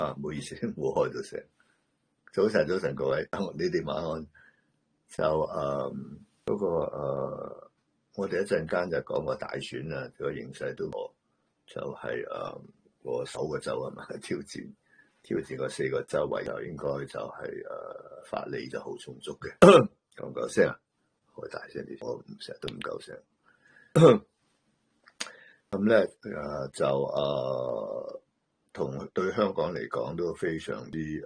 唔好意思，冇開到聲。早晨各位，你哋晚安。就我哋一陣間就講個大選啦，個形勢都就係個首個州啊嘛，挑戰個4個州位就應該就係法理就好充足嘅。夠唔夠聲啊？開大聲啲，我成日都唔夠聲。咁咧同對香港嚟講都非常之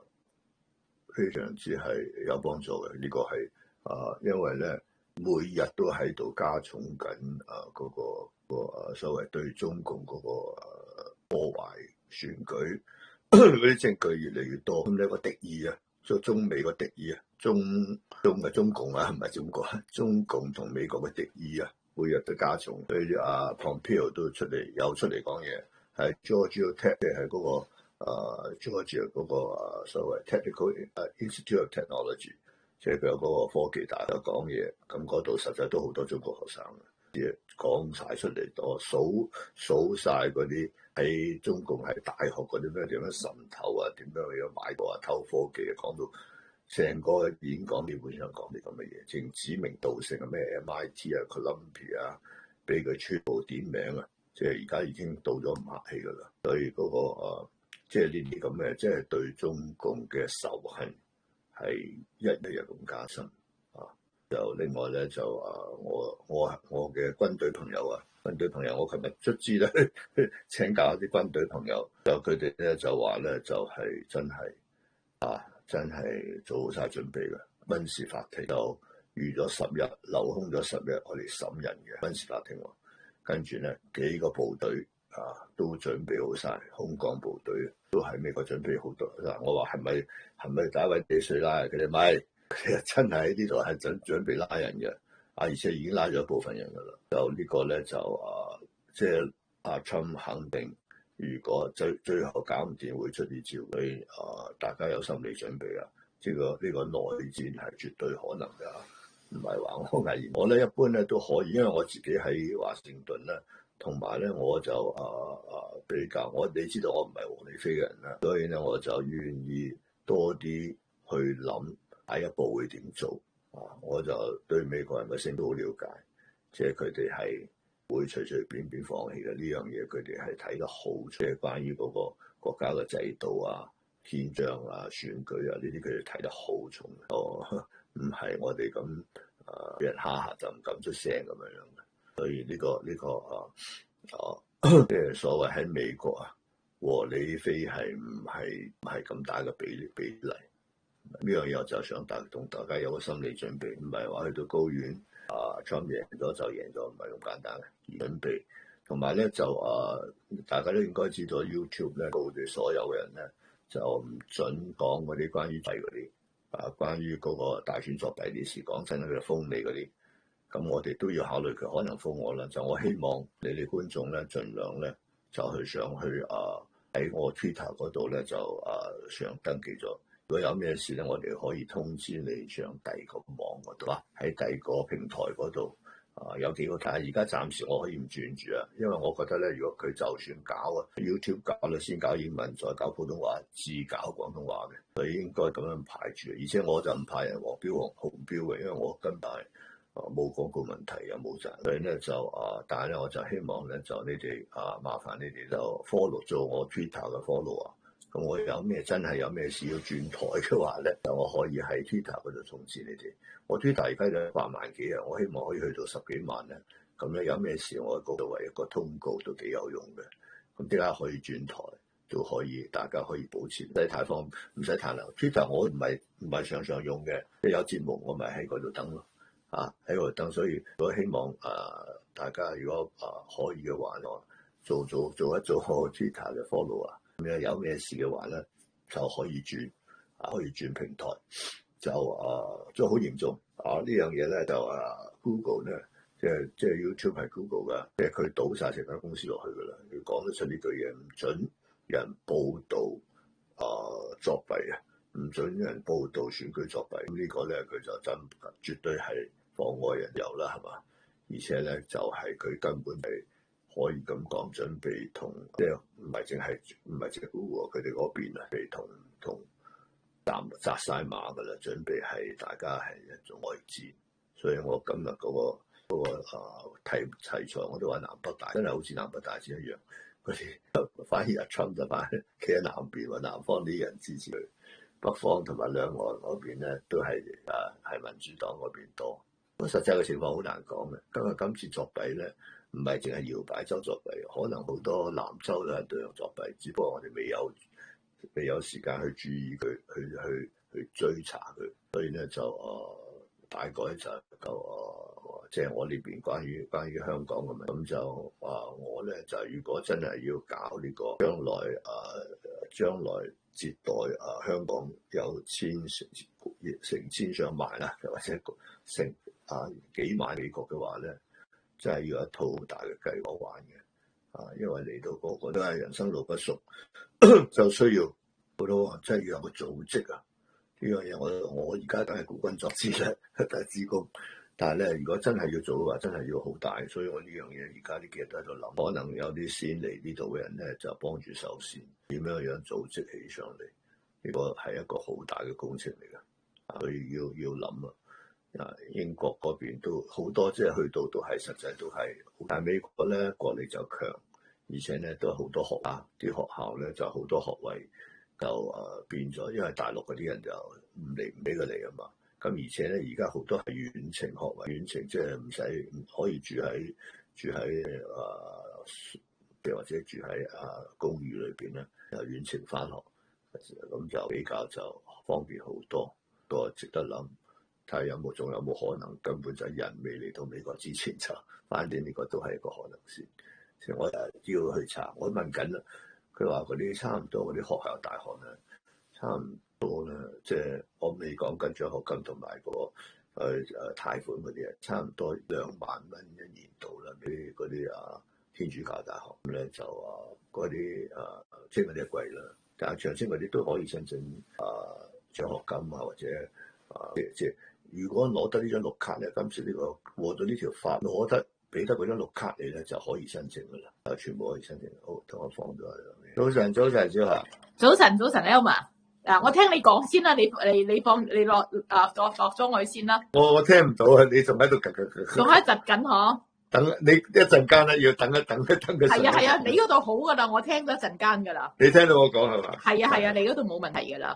係有幫助嘅。呢個係因為咧每日都喺度加重緊嗰個所謂對中共嗰個破壞選舉嗰啲證據越嚟越多。咁呢個敵意啊，即係中美個敵意啊，中共啊，唔係中國，中共同美國嘅敵意啊，每日都加重。所以Pompeo 都出嚟講嘢，係 Georgia Tech 即係嗰個。Georgia 嗰個所謂 Technical Institute of Technology， 即係佢有嗰個科技大學講嘢，咁嗰度實際都好多中國學生嘅，講晒出嚟，我數晒嗰啲喺中共喺大學嗰啲咩點樣滲透啊，點樣去買過啊，偷科技啊，講到成個演講基本上講啲咁嘅嘢，正指名道姓啊，咩 MIT 啊、Columbia 啊，俾佢全部點名啊，即係而家已經到咗唔客氣噶啦，所以嗰個即係呢啲咁嘅，即係對中共嘅仇恨係一日日咁加深啊！就另外咧就我嘅軍隊朋友，我琴日卒之咧請教一啲軍隊朋友，就佢哋咧就話咧就係真係做好晒準備嘅軍事法庭就預咗10日，留空咗10日，我哋審人嘅軍事法庭，跟住咧幾個部隊都準備好晒，空降部隊都喺美國準備好多。我話係咪第一位地水拉？佢哋咪，佢哋真係喺呢度係準備拉人嘅，而且已經拉咗一部分人噶啦。就呢個咧就即係Trump 肯定，如果最後搞唔掂會出啲招，所以大家有心理準備啊！呢個內戰係絕對可能噶，唔係話我危言。我咧一般咧都可以，因為我自己喺華盛頓咧。同埋咧，我就比較，你知道我唔係和理非嘅人啦，所以咧我就願意多啲去諗下一步會點做我就對美國人嘅性都好了解，即係佢哋係會隨便放棄嘅呢樣嘢，佢哋係睇得好，即係關於嗰個國家嘅制度憲章選舉呢啲，佢哋睇得好重。唔係我哋咁俾人蝦就唔敢出聲咁樣嘅。所以呢個即係所謂喺美國和理非係唔係咁大嘅比例？呢樣嘢我就想同大家有個心理準備，唔係話去到高院Trump 贏咗就贏咗，唔係咁簡單嘅準備。同埋咧就大家都應該知道 YouTube 咧，告住所有嘅人咧就唔準講嗰啲關於嗰啲關於嗰個大選作弊啲事，講真佢封你嗰啲。咁我哋都要考慮佢可能封我啦，就我希望你哋觀眾咧，盡量咧就上去喺我 Twitter 嗰度咧就上登記咗。如果有咩事咧，我哋可以通知你上第二個網嗰度喺第二個平台嗰度有幾個睇。而家暫時我可以唔轉住因為我覺得咧，如果佢就算搞YouTube 搞啦，先搞英文，再搞普通話，至搞廣東話嘅，所以應該咁樣排住。而且我就唔派人黃標紅標嘅，因為我根本冇廣告問題又冇賺，所以咧就但係咧我就希望咧就你哋麻煩你哋就 follow 做我 Twitter 嘅 follow 咁我真係有咩事要轉台嘅話咧，就我可以喺 Twitter 嗰度通知你哋。我 Twitter 而家就8萬幾人，我希望可以去到10幾萬咧。咁咧有咩事我嗰度為一個通告都幾有用嘅。咁點解可以轉台都可以，大家可以保持唔使太方，唔使太流。Twitter 我唔係常常用嘅，即係有節目我咪喺嗰度等咯。喺度等，所以如果希望大家如果可以嘅話，我做一做我 Twitter 嘅 follow 咁樣有咩事嘅話咧，就可以轉平台，就好嚴重呢樣嘢咧就Google 咧，即係 YouTube 係 Google 噶，即係佢倒晒成間公司落去噶啦，你講得出呢句嘢，唔准人報道作弊唔准人報道選舉作弊，咁呢個咧佢就真絕對係妨礙人由啦，係嘛？而且咧就係佢根本係可可以咁講，準備同即係唔係淨係佢哋嗰邊啊，被同紮晒馬噶啦，準備係大家係一種外戰。所以我今日嗰個題材我都話南北大真係好似南北大戰一樣，佢哋反而阿 Trump 就反企喺南邊，話南方啲人支持佢，北方同埋兩岸嗰邊咧都係民主黨嗰邊多。咁實際嘅情況好難講嘅。今次作弊咧，唔係淨係搖擺州作弊，可能好多南州都係都有作弊，只不過我哋未有時間去注意佢，去追查佢，所以咧就大概就即係我呢邊關於香港咁樣，咁就我咧就如果真係要搞呢個將來接待香港有成千上萬啦，或者成幾萬美國嘅話咧，真係要一套好大嘅計劃玩嘅，因為嚟到個個都係人生路不熟，就需要好多真係要有個組織啊！呢樣嘢我而家梗係孤軍作戰啦，但係自貢。但係咧，如果真係要做嘅話，真係要好大，所以我呢樣嘢而家呢幾日都喺度諗，可能有啲先嚟呢度嘅人咧就幫住手先，點樣組織起上嚟？呢個係一個好大嘅工程嚟嘅，所以要諗啊！英國嗰邊都好多，即係去到都係實際都係，但係美國咧國力就強，而且咧都好多學校，啲學校咧就好多學位就變咗，因為大陸嗰啲人就唔俾佢嚟啊嘛。咁而且咧，而家好多係遠程學位，遠程即係唔可以住喺或者住喺公寓裏邊咧，又遠程返學，咁就比較就方便好多，都值得諗。睇下仲有冇可能，根本就人未嚟到美國之前就，反正呢個都係一個可能性。所以我要去查，我問緊啦，佢話嗰啲差唔多嗰啲學校大學咧，差唔多咧，即係我未講緊獎學金同埋個貸款嗰啲啊，差唔多2萬蚊一年度啦，俾嗰啲天主教大學咁咧就嗰啲即係嗰啲貴啦，但係長青嗰啲都可以申請獎學金或者即係如果攞得呢張綠卡咧，今次呢個過咗呢條法俾得嗰張綠卡你咧就可以申請噶啦，全部可以申請。好，同我放咗喺度。早晨，小夏。早晨 Elma。我聽你講先啦，你落咗我先啦。 我聽唔到啊，你仲喺度仲喺窒緊嗬？ 等你一陣間咧，要等佢。 係啊，你嗰度好噶啦，我聽咗一陣間噶啦。 你聽到我講係嘛？ 係啊，你嗰度冇問題噶啦。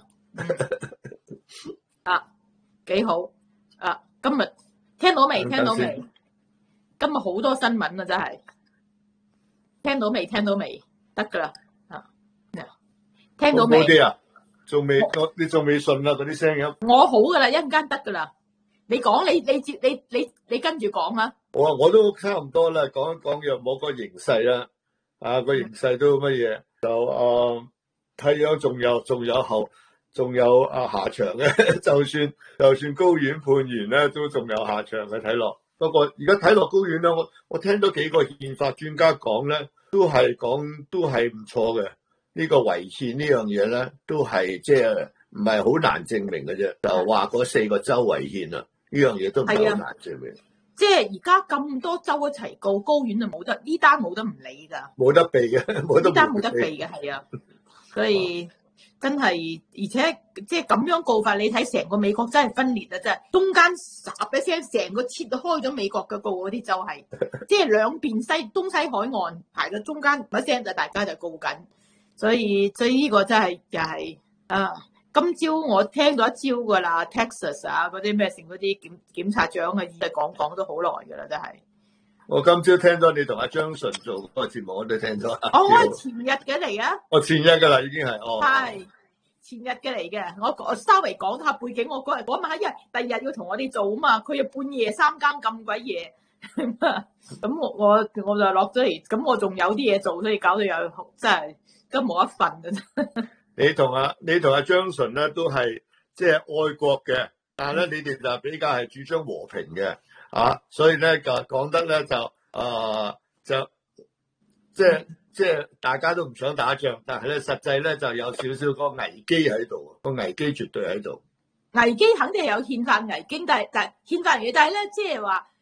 幾好今日聽到未？今日好多新聞啊，真係聽到未？得噶啦聽到未？ 好啲啊，你仲未信啊？嗰啲聲音我好噶啦，一陣間得噶啦。你講你跟住講啦。 我都差唔多啦，講一講若冇個形勢啦。個形勢都乜嘢就睇樣仲有下場嘅，就算高院判完咧，都仲有下場嘅睇落。不過而家睇落高院咧，我聽到幾個憲法專家講咧，都係唔錯嘅。呢個違憲呢樣嘢咧，都係即係唔係好難證明嘅啫。就話嗰4個州違憲啦，呢樣嘢都唔係好難證明。 即係而家咁多州一齊告高院就冇得呢單冇得唔理㗎， 冇得避嘅， 呢單冇得避嘅，係啊，所以。真係，而且即係咁樣告法，你睇成個美國真係分裂啊！真係中間霎一聲，成個切開咗美國嘅告嗰啲就係，即係兩邊東西海岸排到中間一聲就大家就告緊，所以呢個真係又係今朝我聽咗一朝噶啦 ，Texas 嗰啲咩成嗰啲檢察長嘅講都好耐噶啦，真係。 我今朝聽咗你同阿張順做嗰個節目，我都聽咗。 我係前日嘅嚟啊！ 我前日噶啦，已經係係前日嘅嚟嘅。我稍微講下背景，我嗰晚因為第二日要同我哋做啊嘛，佢又半夜3更咁鬼夜，咁我就落咗嚟，咁我仲有啲嘢做，所以搞到又真係都冇一份啊！ 你同阿張順咧都係即係愛國嘅，但係咧你哋就比較係主張和平嘅。所以咧就講得咧就即係大家都唔想打仗，但係咧實際咧就有少少個危機喺度，個危機絕對喺度。 危機肯定係有憲法危機，但係憲法危機，但係咧即係話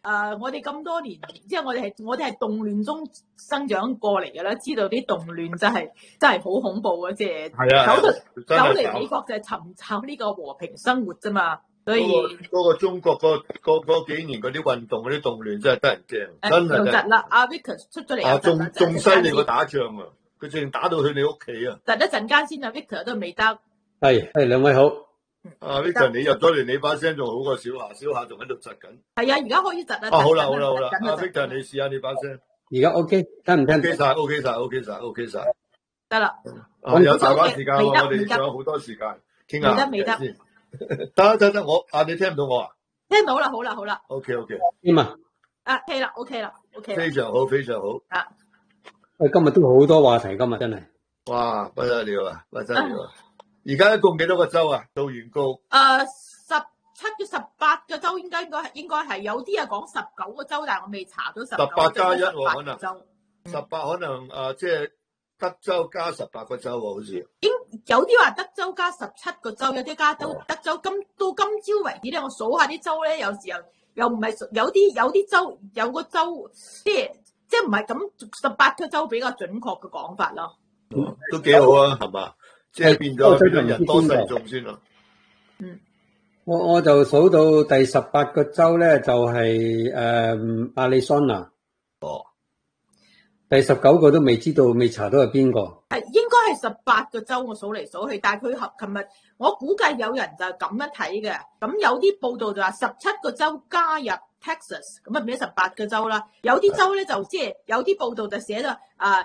我哋咁多年，即係我哋係動亂中生長過嚟嘅啦，知道啲動亂真係好恐怖啊！即係走嚟美國就係尋找呢個和平生活啫嘛，所以嗰個中國嗰幾年嗰啲運動嗰啲動亂真係得人驚，真係。 又窒啦，阿 Victor 出咗嚟， 仲犀利過打仗啊！佢淨打到去你屋企啊！ 窒一陣間先啊 ，Victor 都未得。 係兩位好。 Victor 你入咗嚟，你把聲仲好過小夏仲喺度窒緊。 係啊，而家可以窒啦。 好啦，Victor 你試下你把聲。 而家 OK， 聽唔聽 ？OK 晒。 得啦。 有大把時間，我哋仲有好多時間傾下。 未得。 得，你聽唔到我啊？ 聽到啦，好啦。 OK。 點啊 ？OK 啦。 非常好。 今日都好多話題，今日真係。 哇，不得了啊！而家一共幾多個州啊？到完告 17嘅18個州應該係有啲講19個州，但係我未查到 18加1喎，可能州 18可能即係德州加18個州喎，好似有啲話德州加17個州，有啲加德州到今朝為止咧，我數下啲州咧，有時候又唔係有啲州有個州即係唔係咁18個州比較準確嘅講法咯。 都幾好啊，係嘛？即係變咗人多勢眾先咯。 我就數到第18個州咧，就係亞利桑那。第19個都未知道，未查到係邊個。 應該係18個州，我數嚟數去，但係佢琴日我估計有人就咁樣睇嘅。咁有啲報道就話17個州加入 Texas， 咁啊變咗18個州啦。有啲州咧就即係有啲報道就寫咗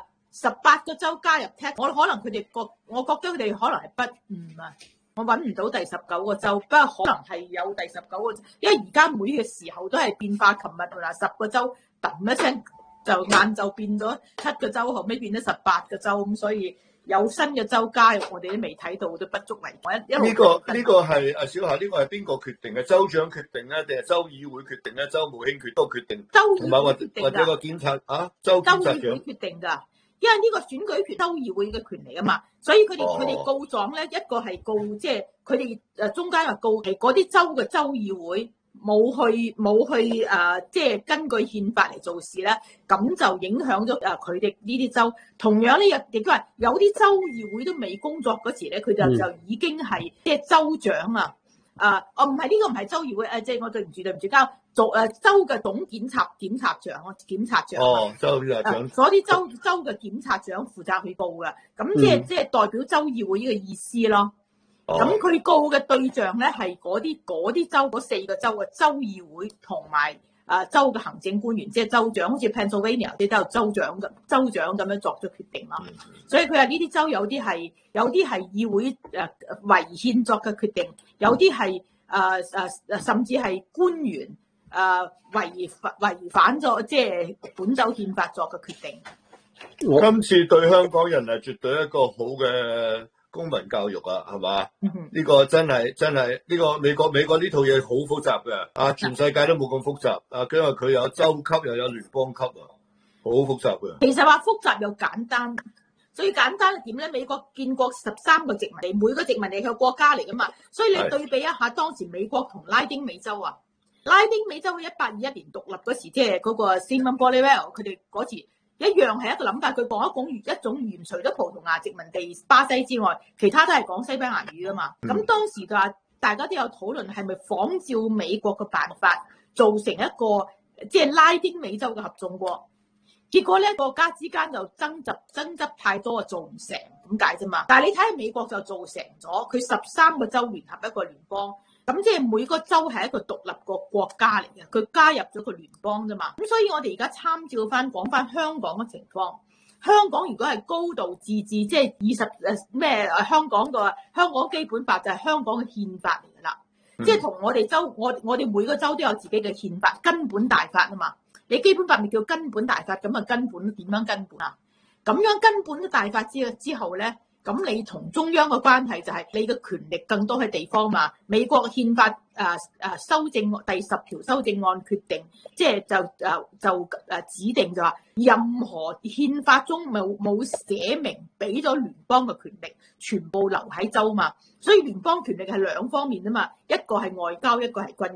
18個州加入 Texas， 我覺得佢哋可能係不誤啊。我揾唔到第19個州，不過可能係有第19個，因為而家每個時候都係變化。琴日10個州揼一聲就晏晝變咗7個州，後尾變咗18個州，咁所以有新嘅州加入，我哋都未睇到，都不足為奇。 呢個係小夏，呢個係邊個決定嘅？州長決定咧，定係州議會決定咧？州務卿都決定， 州議會決定， 或者個檢察州檢察長決定㗎。因為呢個選舉權州議會嘅權利啊嘛，所以佢哋告狀咧，一個係告即係佢哋中間又告係嗰啲州嘅州議會冇去即係根據憲法嚟做事咧，咁就影響咗佢哋呢啲州。同樣咧亦都係有啲州議會都未工作嗰時咧，佢就已經係即係州長啊。唔係呢個唔係州議會，即係我對唔住做州嘅總檢察長。 州檢察長。 所啲州嘅檢察長負責去告嘅，咁即係代表州議會呢個意思咯。咁佢告嘅對象咧係嗰啲州嗰4個州嘅州議會同埋州嘅行政官員，即係州長，好似 Pennsylvania 啲都有州長咁樣作咗決定啦。所以佢話呢啲州有啲係議會違憲作嘅決定，有啲係甚至係官員違反咗即係本州憲法作嘅決定。 今次對香港人係絕對一個好嘅公民教育啊，係嘛？呢個真係呢個美國呢套嘢好複雜嘅，全世界都冇咁複雜，因為佢有州級又有聯邦級啊，好複雜嘅。 其實話複雜又簡單，最簡單係點咧？美國建國13個殖民地，每個殖民地係個國家嚟噶嘛，所以你對比一下當時美國同拉丁美洲啊，拉丁美洲喺1821年獨立嗰時，即係嗰個 Simon Bolivar 佢哋嗰時。一樣係一個諗法，佢講一種語言，除咗葡萄牙殖民地巴西之外，其他都係講西班牙語噶嘛。咁當時就話大家都有討論係咪仿照美國嘅辦法，做成一個即係拉丁美洲嘅合眾國。結果咧國家之間就爭執太多，做唔成咁解啫嘛。但係你睇下美國就做成咗，佢13個州聯合一個聯邦。咁即係每個州係一個獨立個國家嚟嘅，佢加入咗個聯邦啫嘛。咁所以我哋而家參照翻講翻香港嘅情況，香港如果係高度自治，即係香港基本法就係香港嘅憲法嚟㗎啦。即係同我哋州，我哋每個州都有自己嘅憲法，根本大法啊嘛。你基本法咪叫根本大法，咁啊根本點樣根本啊？咁樣根本嘅大法之後咧。咁你同中央嘅關係就係你嘅權力更多喺地方嘛？美國嘅憲法修正第10條修正案決定，即係就指定就話，任何憲法中冇寫明俾咗聯邦嘅權力，全部留喺州嘛。所以聯邦權力係兩方面啊嘛，一個係外交，一個係軍事。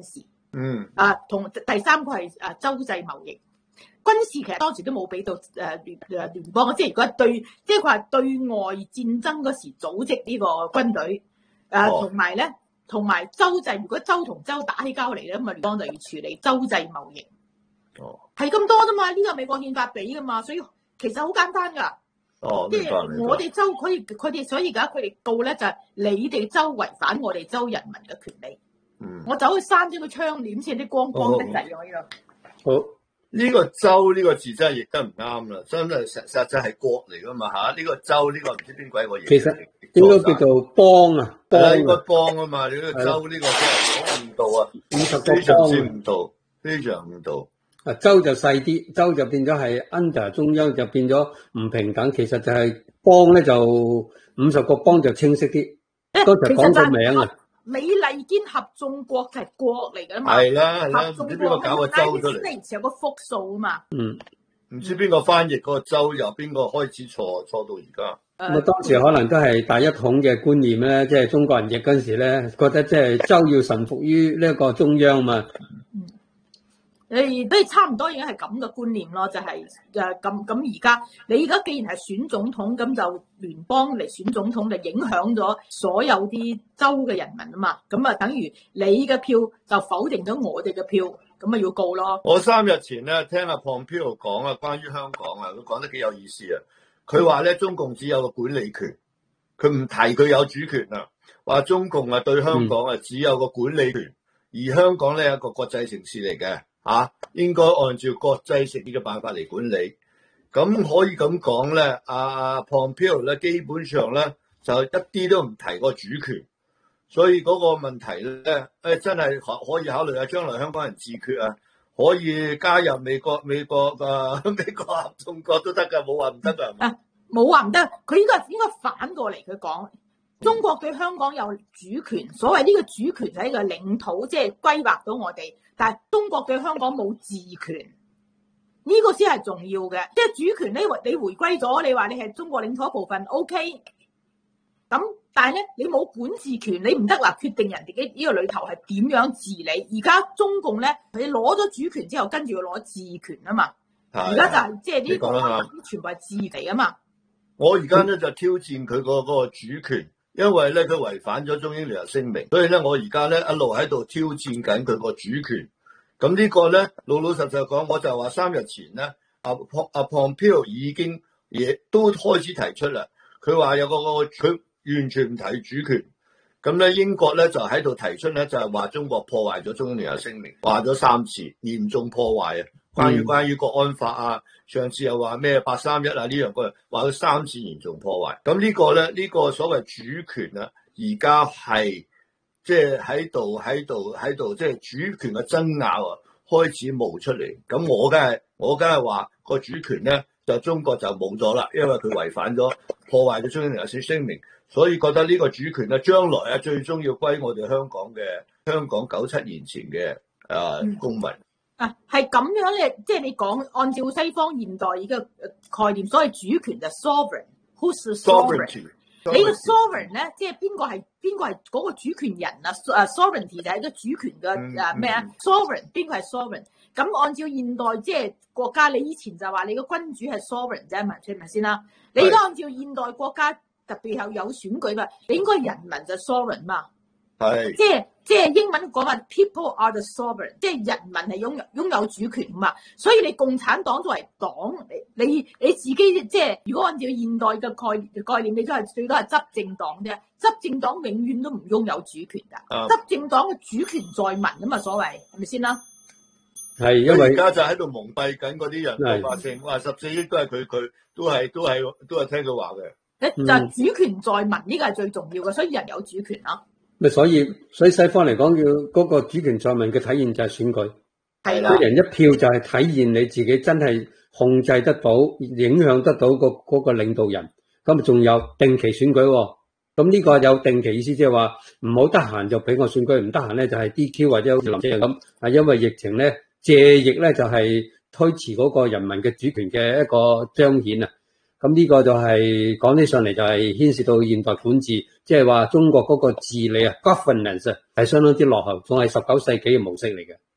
同第三個係州際貿易。軍事其實當時都冇俾到聯邦，即係如果對，即係佢話對外戰爭嗰時組織呢個軍隊，同埋州際，如果州同州打起交嚟咧，咁啊聯邦就要處理州際貿易。係咁多啫嘛，呢個係美國憲法俾噶嘛，所以其實好簡單噶。即係我哋州佢哋，所以而家佢哋告咧就係你哋州違反我哋州人民嘅權利。我走去閂咗個窗簾先，啲光光得滯我呢度。 好。 呢個州呢個字真係譯得唔啱啦，真係實際係國嚟噶嘛嚇？呢個州呢個唔知邊鬼個嘢。 其實應該叫做邦啊， 應該邦啊嘛。你呢個州呢個真係好誤導啊，50個非常之誤導，非常誤導。 州就細啲，州就變咗係 under 中央就變咗唔平等。其實就係邦咧就50個邦就清晰啲，都就講個名啊。 美利堅合眾國就係國嚟㗎嘛， 係啦，唔知邊個搞個州出嚟， 以前有個複數啊嘛， 唔知邊個翻譯嗰個州由邊個開始錯到而家。 咁當時可能都係大一統嘅觀念咧，即係中國人譯嗰陣時咧，覺得即係州要臣服於呢一個中央嘛。 你都差唔多已經係咁嘅觀念咯，就係咁而家你而家既然係選總統，咁就聯邦嚟選總統就影響咗所有啲州嘅人民啊嘛，咁啊等於你嘅票就否定咗我哋嘅票，咁啊要告咯。 我3日前咧聽阿 Pompeo 講啊，關於香港啊，佢講得幾有意思啊。佢話咧中共只有個管理權，佢唔提佢有主權啊。話中共啊對香港啊只有個管理權，而香港咧係一個國際城市嚟嘅。應該按照國際城市嘅辦法嚟管理，咁可以咁講咧。阿 Pompeo 咧基本上咧就一啲都唔提個主權，所以嗰個問題咧真係可以考慮下將來香港人自決啊，可以加入美國合眾國都得㗎，冇話唔得㗎。 冇話唔得，佢應該反過嚟佢講。中國對香港有主權，所謂呢個主權係一個領土，即係規劃到我哋。但係中國對香港冇治權，呢個先係重要嘅。即係主權呢，你回歸咗，你話你係中國領土一部分 ，OK。咁但係咧，你冇管治權，你唔得話決定人哋嘅呢個裏頭係點樣治理。而家中共咧，佢攞咗主權之後，跟住要攞治權啊嘛。而家就係即係呢個全部係治嚟啊嘛。 我而家咧就挑戰佢嗰個主權。因為咧佢違反咗中英聯合聲明，所以咧我而家咧一路喺度挑戰緊佢個主權。咁呢個咧老實講，我就話3日前咧阿 Pompeo 已經亦都開始提出啦。佢話有個佢完全唔提主權。咁咧英國咧就喺度提出咧就係話中國破壞咗中英聯合聲明，話咗3次嚴重破壞啊。關於國安法啊，上次又話咩831啊呢樣嗰樣，話咗3次嚴重破壞。咁呢個咧呢個所謂主權啊，而家係即係喺度即係主權嘅爭拗啊，開始冒出嚟。咁我梗係話個主權咧就中國就冇咗啦，因為佢違反咗破壞咗中英聯合聲明，所以覺得呢個主權咧將來啊最終要歸我哋香港97年前嘅公民。 係咁樣咧，即係你講按照西方現代嘅概念，所謂主權就 sovereign，who's sovereign？ 你個 sovereign 咧，即係邊個係嗰個主權人啊？sovereignty 就係個主權嘅咩啊？sovereign 邊個係 sovereign？ 咁按照現代即係國家，你以前就話你個君主係 sovereign 啫，係咪先啦？你而家按照現代國家，特別有選舉嘛，你應該人民就 sovereign 嘛。係，即係英文講話 people are the sovereign， 即係人民係擁有主權嘛。所以你共產黨作為黨，你自己即係如果按照現代嘅概念，你都係最多係執政黨啫。執政黨永遠都唔擁有主權㗎。執政黨嘅主權在民啊嘛，所謂係咪先啦？ 係，因為而家就喺度蒙蔽緊嗰啲人，老百姓話14億都係佢都係聽佢話嘅。 就係主權在民呢個係最重要嘅，所以人有主權啊。 所以西方嚟講，叫嗰個主權在民嘅體現就係選舉， 係啦， 一人一票就係體現你自己真係控制得到、影響得到嗰個領導人。咁仲有定期選舉，咁呢個有定期意思，即係話唔好得閒就俾我選舉，唔得閒咧就係 DQ 或者好似林鄭咁。係因為疫情咧借疫咧就係推遲嗰個人民嘅主權嘅一個彰顯啊。咁呢個就係講起上嚟就係牽涉到現代管治，即係話中國嗰個治理啊 governance 係相當之落後，仲係19世紀嘅模式嚟嘅。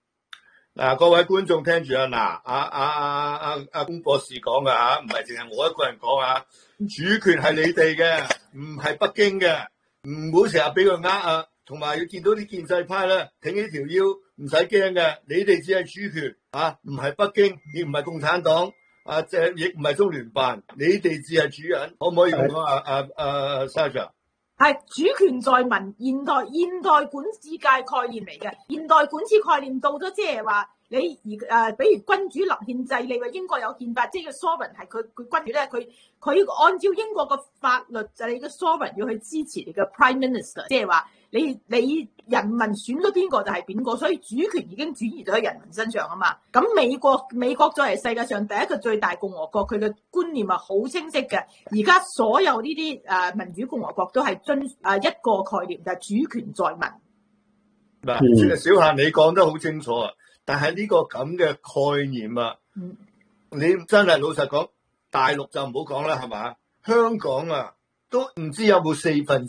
嗱，各位觀眾聽住啊！嗱，阿龔博士講噶嚇，唔係淨係我一個人講啊。主權係你哋嘅，唔係北京嘅，唔好成日俾佢呃啊。同埋要見到啲建制派咧，挺起條腰，唔使驚嘅。你哋只係主權啊，唔係北京，亦唔係共產黨啊，亦唔係中聯辦，你哋只係主人。可唔可以咁講Sasha？ 係主權在民，現代管治界概念嚟嘅。現代管治概念到咗，即係話你比如君主立憲制，你話英國有憲法，即係個 sovereign 係佢君主咧，佢按照英國個法律就係你個 sovereign 要去支持你嘅 prime minister， 即係話你人民選咗邊個就係邊個，所以主權已經轉移咗喺人民身上啊嘛。咁美國作為世界上第一個最大共和國，佢嘅觀念係好清晰嘅。而家所有呢啲民主共和國都係一個概念，就係主權在民。 嗱，小夏你講得好清楚啊，但係呢個咁嘅概念啊，你真係老實講，大陸就唔好講啦，係嘛？香港啊，都唔知有冇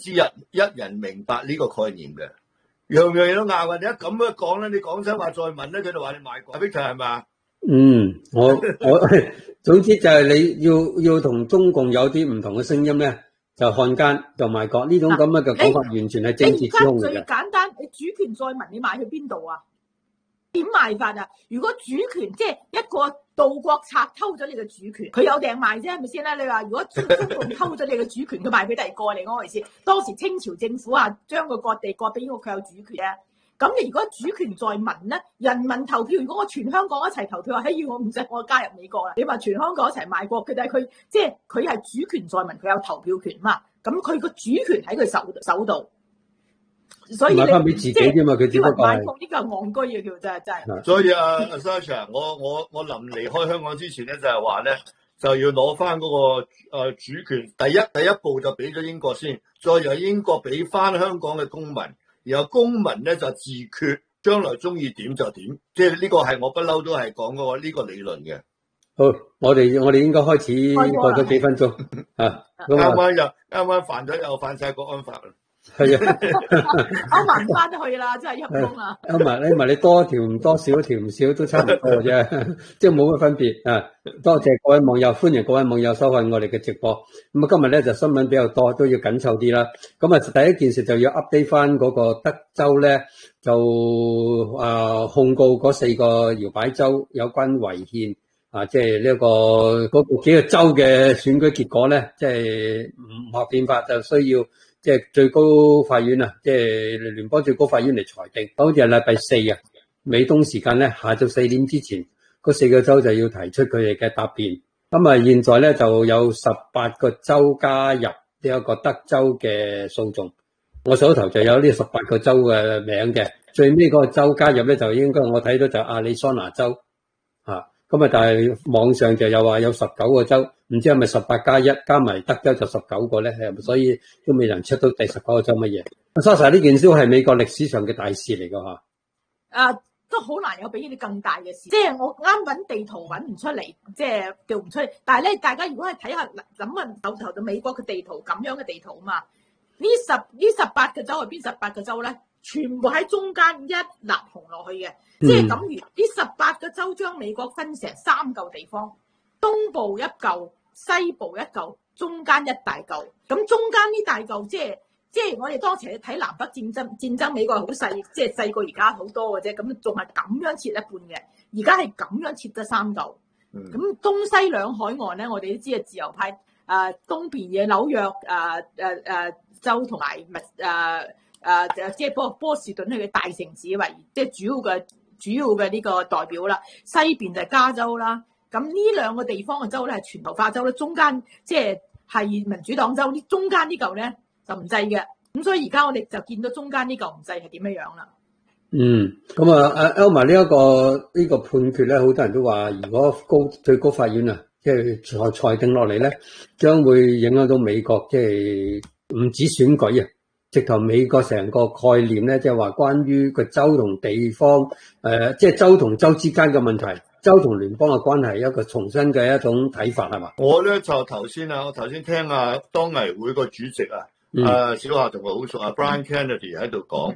1/4人明白呢個概念嘅，樣樣嘢都拗啊！你一咁樣講咧，你講真話再問咧，佢就話你賣國。阿 Victor 係嘛？ 我總之就係你要同中共有啲唔同嘅聲音咧，就漢奸就賣國呢種咁樣嘅講法，完全係政治指控嚟嘅。 最簡單，你主權在民，你賣去邊度啊？點賣法啊？如果主權即係一個盜國賊偷咗你嘅主權，佢有訂賣啫，係咪先咧？你話如果中共偷咗你嘅主權，佢賣俾第二個嚟，我回事。當時清朝政府啊，將個割地割俾我，佢有主權啊。咁你如果主權在民咧，人民投票，如果我全香港一齊投票話，嘿，我唔使我加入美國啦。你話全香港一齊賣國，但係佢即係佢係主權在民，佢有投票權嘛。咁佢個主權喺佢手度。所以你翻俾自己啫嘛，佢只不過係呢個戇居嘅叫真係。 所以Sasha，我臨離開香港之前咧，就係話咧，就要攞翻嗰個主權，第一步就俾咗英國先，再由英國俾翻香港嘅公民，然後公民咧就自決，將來中意點就點，即係呢個係我不嬲都係講嗰個呢個理論嘅。 好，我哋應該開始過咗幾分鐘啊， 啱啱犯咗又犯晒國安法啦。 係啊， 歐文翻咗去啦，真係陰功啦。 歐文你多條唔多，少條唔少，都差唔多啫，即係冇乜分別啊。多謝各位網友，歡迎各位網友收看我哋嘅直播。咁啊，今日咧就新聞比較多，都要緊湊啲啦。咁啊，第一件事就要 update 翻嗰個德州咧，就控告嗰4個搖擺州有關違憲啊，即係呢嗰幾個州嘅選舉結果咧，即係唔合憲法，就需要。即係最高法院啊，即係聯邦最高法院嚟裁定，好似係禮拜4啊，美東時間咧，下晝4點之前，嗰4個州就要提出佢哋嘅答辯。咁啊，現在咧就有18個州加入呢一個德州嘅訴訟。我手頭就有呢18個州嘅名嘅，最尾嗰個州加入咧就應該我睇到就亞利桑那州啊。咁啊，但係網上就有話有19個州，唔知係咪18+1加埋德州就19個咧？所以都未能出到第19個州乜嘢。Sasha 呢件事係美國歷史上嘅大事嚟㗎嚇。 都好難有比呢啲更大嘅事。即係我啱揾地圖揾唔出嚟，即係叫唔出嚟。但係咧，大家如果係睇下諗下手頭到美國嘅地圖咁樣嘅地圖啊嘛，呢18個州係邊18個州咧？全部喺中間一立紅落去嘅，即係等於呢18個州將美國分成3嚿地方，東部一嚿，西部一嚿，中間一大嚿。咁中間呢大嚿即係我哋當時睇南北戰爭，美國係好細，即係細過而家好多嘅啫。咁仲係咁樣切一半嘅，而家係咁樣切得3嚿。咁東西兩海岸咧，我哋都知係自由派。東邊嘅紐約州同埋即係波士頓係嘅大城市為即係主要嘅呢個代表啦。西邊就係加州啦。咁呢兩個地方嘅州咧係全球化州咧，中間即係民主黨州，中間呢嚿咧就唔制嘅。咁所以而家我哋就見到中間呢嚿唔制係點樣樣啦。 咁啊，Elma 呢個判決咧，好多人都話，如果最高法院啊，即係裁定落嚟咧，將會影響到美國，即係唔止選舉啊。直頭美國成個概念咧，即係話關於個州同地方，即係州同州之間嘅問題，州同聯邦嘅關係，一個重新嘅一種睇法係嘛？ 我咧就我頭先聽當危會個主席小夏同佢好熟Brian Kennedy 喺度講，佢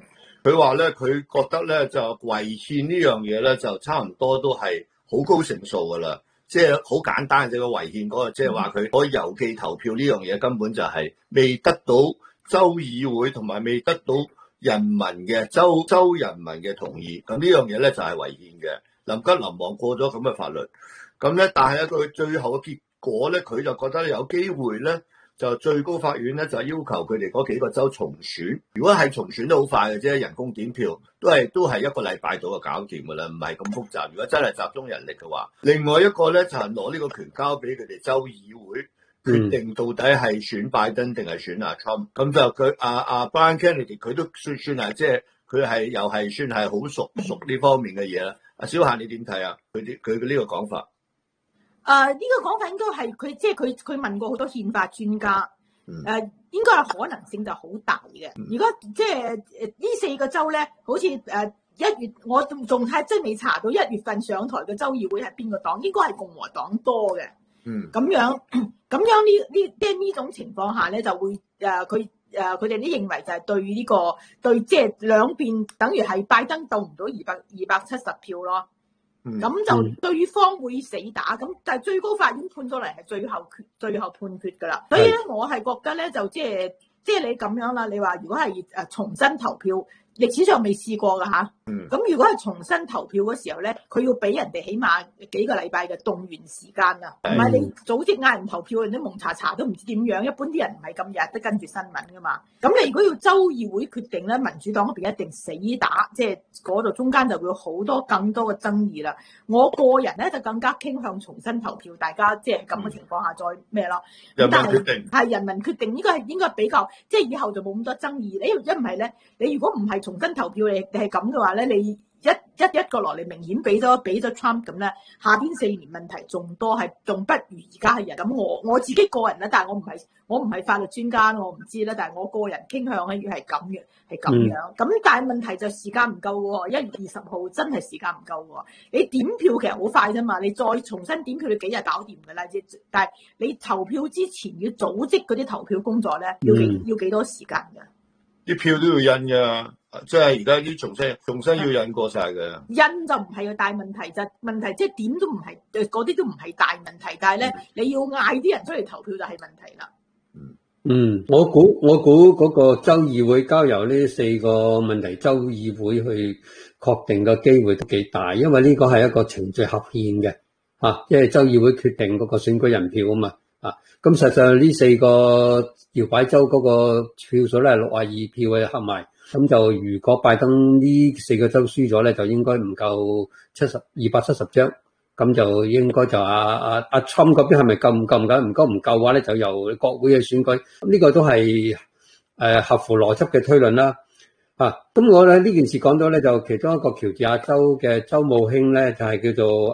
佢話咧，佢覺得咧就違憲呢樣嘢咧，就差唔多都係好高成數噶啦，即係好簡單嘅個違憲嗰個，即係話佢可以郵寄投票呢樣嘢根本就係未得到州議會同埋未得到人民嘅州人民嘅同意，咁呢樣嘢咧就係違憲嘅，臨急臨忙過咗咁嘅法律，咁咧但係咧佢最後嘅結果咧，佢就覺得有機會咧。就最高法院咧就要求佢哋嗰幾個州重選，如果係重選都好快嘅啫，人工點票都係一個禮拜到就搞掂㗎啦，唔係咁複雜。如果真係集中人力嘅話，另外一個咧就係攞呢個權交俾佢哋州議會決定到底係選拜登定係選阿 Trump。咁就佢阿 Brian Kennedy 佢都算係即係佢係又係算係好熟呢方面嘅嘢啦。阿小夏你點睇啊？佢嘅呢個講法？ 呢個講法應該係佢即係佢問過好多憲法專家，應該係可能性就好大嘅。如果即係呢4個州咧，好似1月我仲係真未查到1月份上台嘅州議會係邊個黨，應該係共和黨多嘅。咁樣呢即係呢種情況下咧，就會佢哋都認為就係對即係兩邊等於係拜登鬥唔到270票咯。咁就對方會死打，咁但係最高法院判咗嚟係最後判決㗎啦。所以咧，我係覺得咧就即係你咁樣啦。你話如果係重新投票，歷史上未試過㗎吓。咁如果係重新投票嘅時候咧，佢要俾人哋起碼幾個禮拜嘅動員時間啊。唔係你組織嗌人投票，人哋蒙查都唔知點樣。一般啲人唔係咁日都跟住新聞㗎嘛。咁你如果要州議會決定咧，民主黨嗰邊一定死打，即係嗰度中間就會有更多嘅爭議啦。我個人咧就更加傾向重新投票，大家即係咁嘅情況下再咩咯？ 人民決定係人民決定，應該比較即係以後就冇咁多爭議。你一唔係咧，你如果唔係重新投票，你係咁嘅話咧，你一個落嚟明顯俾咗 Trump 咁咧，下邊4年問題仲多，係仲不如而家係人。咁我自己個人咧，但係我唔係法律專家，我唔知啦。但係我個人傾向咧，係咁嘅，係咁樣。咁但係問題就時間唔夠喎，1月20號真係時間唔夠喎。你點票其實好快啫嘛，你再重新點票，你幾日搞掂㗎啦。但係你投票之前要組織嗰啲投票工作咧，要幾多時間㗎？ 啲票都要印㗎。即係而家啲重新要印過晒嘅， 印就唔係個大問題，問題即係點都唔係，嗰啲都唔係大問題，但係咧你要嗌啲人出嚟投票就係問題啦。 我估嗰個州議會交由呢4個問題州議會去確定嘅機會都幾大，因為呢個係一個程序合憲嘅，即係州議會決定嗰個選舉人票啊嘛，咁實際上呢4個搖擺州嗰個票數咧係62票嘅合埋。咁就如果拜登呢4個州輸咗咧，就應該唔夠270張，咁就應該就阿 Trump 嗰邊係咪夠唔夠唔夠嘅話咧，就由國會嘅選舉，呢個都係合乎邏輯嘅推論啦。咁我咧呢件事講到咧，就其中一個喬治亞州嘅州務卿咧，就係叫做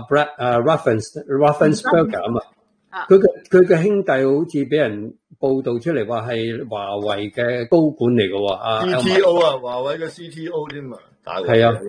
Raffensperger 啊嘛。佢嘅兄弟好似俾人報道出嚟話係華為嘅高管嚟嘅喎 ，CTO 啊，華為嘅 CTO 添嘛， 係啊，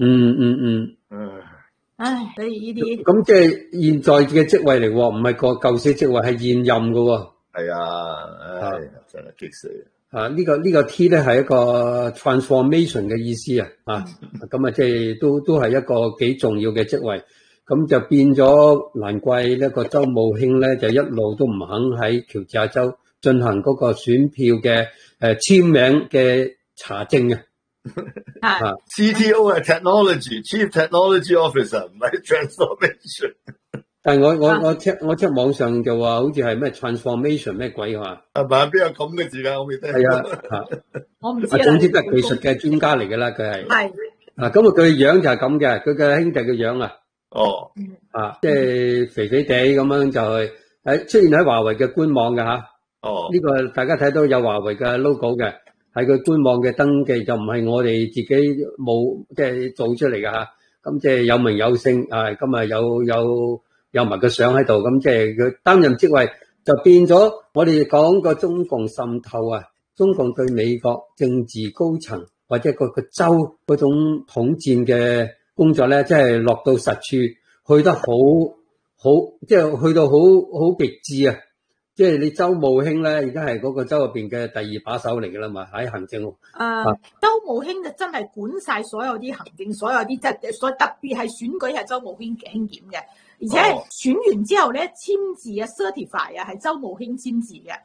唉，所以呢啲咁即係現在嘅職位嚟喎，唔係個舊式職位，係現任嘅喎。 係啊，真係激死呢個 T 咧係一個 transformation 嘅意思啊，咁即係都係一個幾重要嘅職位。咁就變咗，難怪呢個州務卿咧就一路都唔肯喺喬治亞州進行嗰個選票嘅簽名嘅查證啊。 CTO 係 Chief Technology Officer， 唔係 Transformation。 但係我 check 網上就話好似係咩 Transformation 咩鬼㗎嘛？ 係咪邊有咁嘅字㗎？我未聽。 係啊， 我唔知啦。 總之都係技術嘅專家嚟㗎啦，佢係。 係。 咁佢嘅樣就係咁嘅，佢嘅兄弟嘅樣啊。即係肥肥地咁樣就係出現喺華為嘅官網嘅吓。呢個大家睇到有華為嘅 logo 嘅，係佢官網嘅登記，就唔係我哋自己冇即係做出嚟嘅吓。咁即係有名有姓，今日有埋個相喺度，咁即係佢擔任職位就變咗。我哋講個中共滲透啊，中共對美國政治高層或者個州嗰種統戰嘅工作咧，即係落到實處，去得好，即係去到好極致啊！ 即係你周慕興咧，而家係嗰個州入邊嘅第2把手嚟㗎啦嘛，喺行政。 周慕興就真係管晒所有啲行政，所有啲特別係選舉係周慕興檢嘅，而且係選完之後咧簽字啊 certify 啊係周慕興簽字嘅。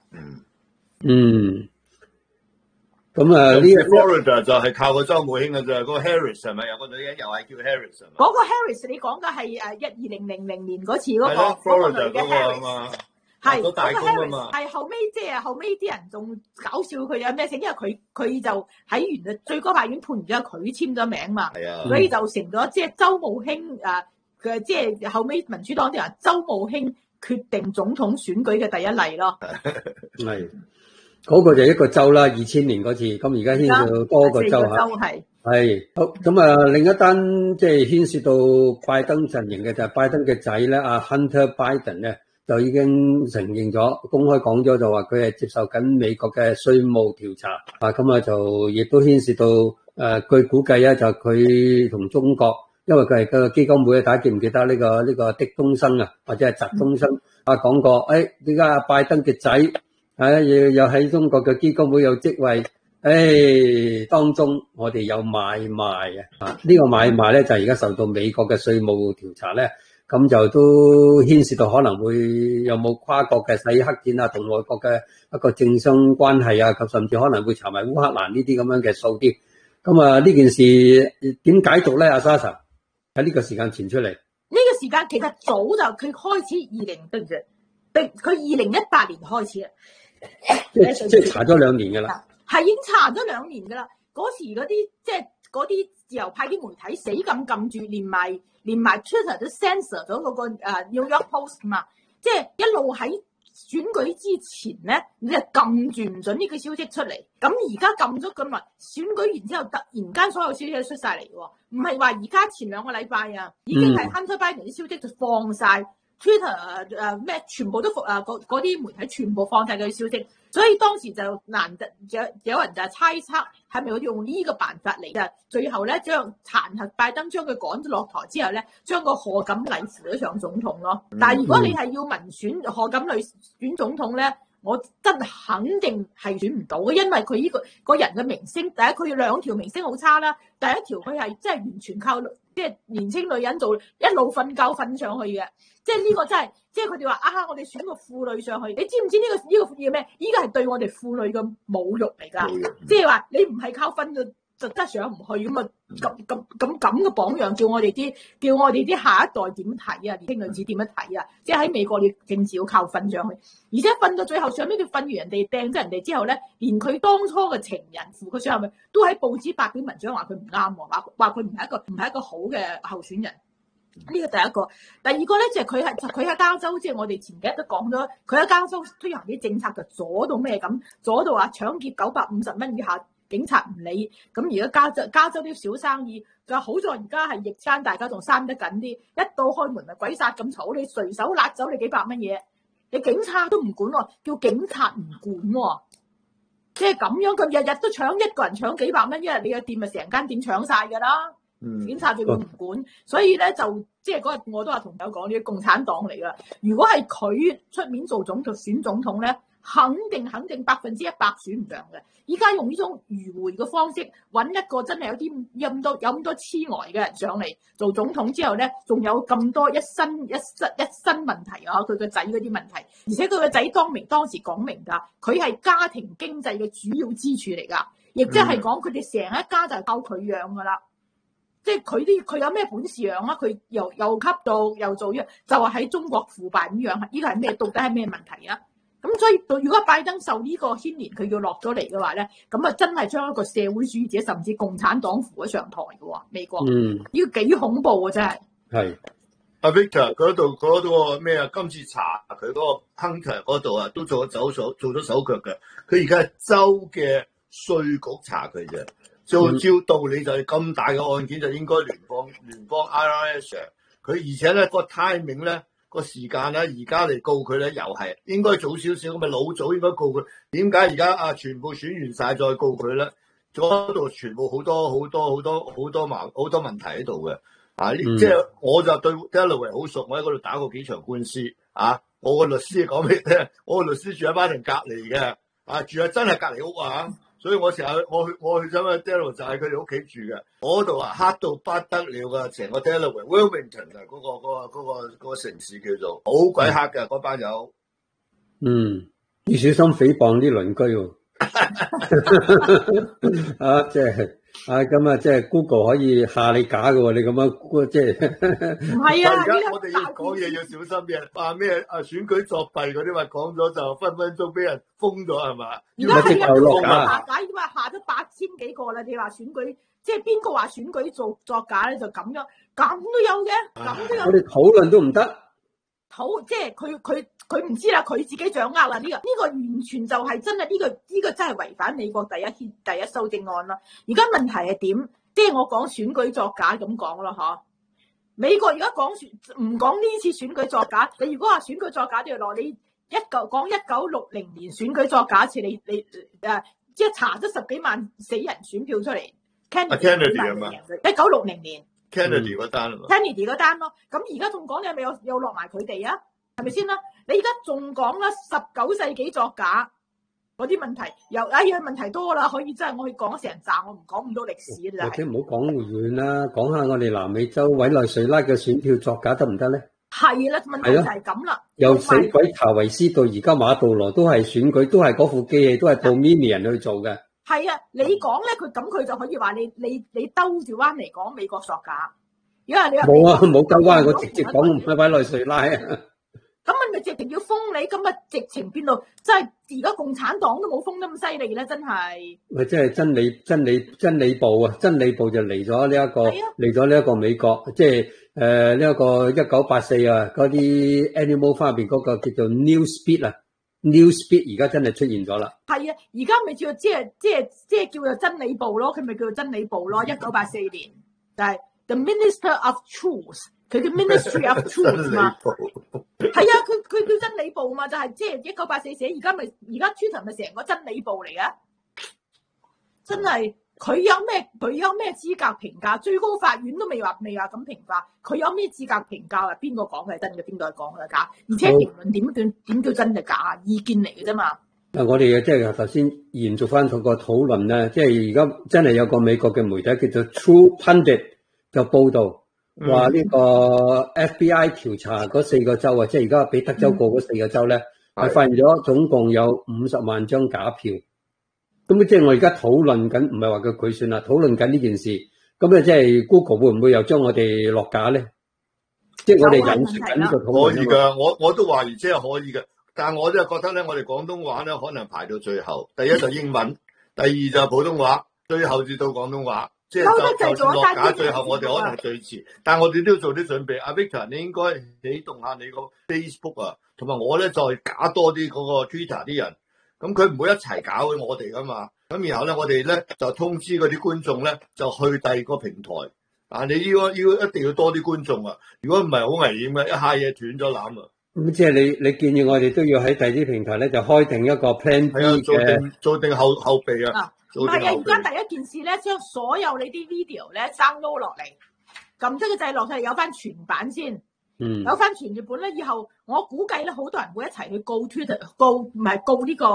咁啊呢個 Florida 就係靠個周慕興嘅啫，嗰個 Harris 係咪有個女人又係叫 Harris 係咪？ 嗰個 Harris 你講嘅係2000年嗰次嗰個 Florida 嘅 Harris。 係嗰大功啊嘛， 係後尾啲人仲搞笑佢有咩事，因為佢就喺完最高法院判完之後，佢簽咗名嘛，所以就成咗即係周慕興嘅即係後尾民主黨啲人周慕興決定總統選舉嘅第一例咯。 係嗰個就一個州啦，2000年嗰次，咁而家牽涉到多個州係好咁啊！另一單即係牽涉到拜登陣營嘅就係拜登嘅仔咧，阿 Hunter Biden 咧。就已經承認咗，公開講咗就話佢係接受緊美國嘅稅務調查，咁啊就亦都牽涉到據估計就佢同中國，因為佢係個基金會，大家記唔記得呢個狄東生啊，或者係翟東生講過，點解拜登嘅仔又喺中國嘅基金會有職位，當中我哋有買賣呢個買賣咧就係而家受到美國嘅稅務調查咧。咁就都牽涉到可能會有冇跨國嘅洗黑錢啊，同外國嘅一個政商關係啊，及甚至可能會查埋烏克蘭呢啲咁樣嘅數啲。咁啊呢件事點解讀咧？阿 Sasha 喺呢個時間傳出嚟。 呢個時間其實早就佢開始佢2018年開始啦。 即係查咗2年㗎啦。 係已經查咗2年㗎啦。嗰時嗰啲即係嗰啲自由派啲媒體死撳住，連埋 Twitter 都 censor 咗嗰個New York Post 嘛，即係一路喺選舉之前咧，你就撳住唔准呢個消息出嚟。咁而家撳咗咁耐，選舉完之後突然間所有消息都出晒嚟喎，唔係話而家前2個禮拜已經係 Hunter Biden 啲消息就放晒 Twitter 咩全部都嗰啲媒體全部放晒佢嘅消息。所以當時就難得有人就猜測係咪會用呢個辦法嚟嘅，最後咧將彈劾拜登，將佢趕咗落台之後咧，將個賀錦麗扶咗上總統咯。但係如果你係要民選賀錦麗選總統咧，我真係肯定係選唔到嘅，因為佢呢個人嘅名聲，第一佢2條名聲好差啦，第一條佢係真係完全靠即係年青女人做一路瞓覺瞓上去嘅。即係呢個真係，即係佢哋話我哋選個婦女上去，你知唔知呢個叫咩？依個係對我哋婦女嘅侮辱嚟㗎。即係話你唔係靠瞓就真係上唔去咁啊！咁嘅榜樣，叫我哋啲下一代點睇啊？年輕女子點樣睇啊？即係喺美國你政治要靠瞓上去，而且瞓到最後上邊，佢瞓完人哋掟咗人哋之後咧，連佢當初嘅情人扶佢上去，都喺報紙發表文章話佢唔啱喎，話佢唔係一個好嘅候選人。呢個第一個，第二個咧就係佢喺加州，即係我哋前幾日都講咗，佢喺加州推行啲政策就阻到咩咁，阻到話搶劫950蚊以下警察唔理，咁而家加州啲小生意就好在而家係疫間，大家仲閂得緊啲，一到開門咪鬼殺咁嘈，你隨手揦走你幾百蚊嘢，你警察都唔管喎，叫警察唔管喎，即係咁樣，佢日日都搶，一個人搶幾百蚊，因為你嘅店咪成間店搶晒㗎啦。警察對佢唔管，所以咧就即係嗰日我都話同友講，呢啲共產黨嚟噶。如果係佢出面做選總統咧，肯定100%選唔上嘅。依家用呢種迂迴嘅方式揾一個真係有咁多痴呆嘅人上嚟做總統之後咧，仲有咁多一身問題啊！佢個仔嗰啲問題，而且佢個仔當時講明㗎，佢係家庭經濟嘅主要支柱嚟㗎，亦即係講佢哋成一家就係靠佢養㗎啦。即係佢有咩本事養啊？佢又吸毒又做嘢，就係喺中國腐敗咁養。呢個係咩？到底係咩問題啊？咁所以如果拜登受呢個牽連，佢要落咗嚟嘅話咧，咁啊真係將一個社會主義者甚至共產黨扶咗上台嘅喎，美國。呢個幾恐怖啊！真係。係。 阿 Victor 嗰度咩啊？今次查佢嗰個 Hunter 嗰度啊，都做咗手腳嘅。佢而家係州嘅稅局查佢啫。照道理就係咁大嘅案件就應該聯邦 IRS 佢，而且咧個 timing 咧個時間咧而家嚟告佢咧又係應該早少少，咁咪老早應該告佢。點解而家全部選完晒再告佢咧？嗰度全部好多問題喺度嘅。即係我就對 Delaware 好熟，我喺嗰度打過幾場官司啊。 我個律師講俾你聽，我個律師住喺巴頓隔離嘅，住喺真係隔離屋啊，所以我成日我去咗個 Delaware 就喺佢哋屋企住嘅，嗰度黑到不得了噶，成個 Delaware Wilmington 啊，嗰個城市叫做好鬼黑嘅嗰班友。 要小心誹謗啲鄰居喎。即係咁啊，即係 Google 可以下你假嘅喎，你咁樣即係唔係啊！ 而家我哋要講嘢要小心嘅，話咩選舉作弊嗰啲話講咗就分分鐘俾人封咗係嘛？ 而家係啊， 落假，已經話下咗8000幾個啦。你話選舉，即係邊個話選舉作假咧？就咁樣，咁都有嘅，咁都有。 我哋討論都唔得。 即係佢唔知啦，佢自己掌握啦。呢個完全就係真係呢個真係違反美國第一修正案啦。而家問題係點？即係我講選舉作假咁講咯，嗬。美國而家唔講呢次選舉作假，你如果話選舉作假都要落，你講1960年選舉作假一次，你即係查咗10幾萬死人選票出嚟 Kennedy 啊嘛 ，1960年。 Kennedy 嗰單啊嘛 ，Kennedy 嗰單咯，咁而家仲講你係咪有落埋佢哋啊？係咪先啦？你而家仲講啦，19世紀作假嗰啲問題，問題多啦，可以真係我可以講成集，我唔講咁多歷史啦。 或者唔好講遠啦，講下我哋南美洲委內瑞拉嘅選票作假得唔得咧？ 係啦，問題就係咁啦。 由死鬼查維斯到而家馬杜羅都係選舉，都係嗰副機器，都係 Dominion 去做嘅。 係啊，你講咧，佢就可以話你兜住彎嚟講美國作假，因為你冇啊，冇兜彎，我直接講唔係委內瑞拉啊。 咁咪直情要封你，咁啊直情變到真係而家共產黨都冇封得咁犀利咧，真係。咪即係真理部啊，真理部就嚟咗呢一個美國，即係呢一個1984啊嗰啲 Animal Farm 入邊嗰個叫做 Newspeak 啊。Newspeak 而家真係出現咗啦， 係啊，而家咪叫即係叫做真理部咯，佢咪叫做真理部咯。1984年就係 The Minister of Truth， 佢叫 Ministry of Truth 嘛。係啊，佢叫真理部嘛，就係即係1984寫，而家 Twitter 咪成個真理部嚟嘅，真係。佢有咩資格評價？最高法院都未話咁評價，佢有咩資格評價啊？邊個講係真嘅，邊個講係假？而且評論點叫真定假？意見嚟嘅啫嘛。 我哋即係頭先延續翻個討論咧，即係而家真係有個美國嘅媒體叫做 True Pundit 就報道話呢個 FBI 調查嗰4個州啊，即係而家俾德州過嗰4個州咧，係發現咗總共有50萬張假票。咁即係我而家討論緊，唔係話佢算啦，討論緊呢件事。咁即係 Google 會唔會又將我哋落架咧？即係我哋引述緊呢個討論。 可以噶，我都懷疑即係可以嘅。但係我真係覺得咧，我哋廣東話咧可能排到最後。第一就英文，第二就普通話，最後至到廣東話。即係就算落架，最後我哋可能係最遲。但係我哋都要做啲準備。阿 Victor，你應該啟動下你個 Facebook 啊，同埋我咧再加多啲嗰個 Twitter 啲人。咁佢唔會一齊搞嘅我哋噶嘛，咁然後咧我哋咧就通知嗰啲觀眾咧就去第二個平台，但係你要一定要多啲觀眾啊，如果唔係好危險嘅，一下嘢斷咗纜啊。 咁即係你建議我哋都要喺第二啲平台咧就開定一個 plan B 嘅， 做定後備啊。 唔係啊，而家第一件事咧，將所有你啲 video 咧 download 落嚟，撳咗個掣落去有翻全版先。有翻全本咧，以後我估計咧，好多人會一齊去告 Twitter， 告呢個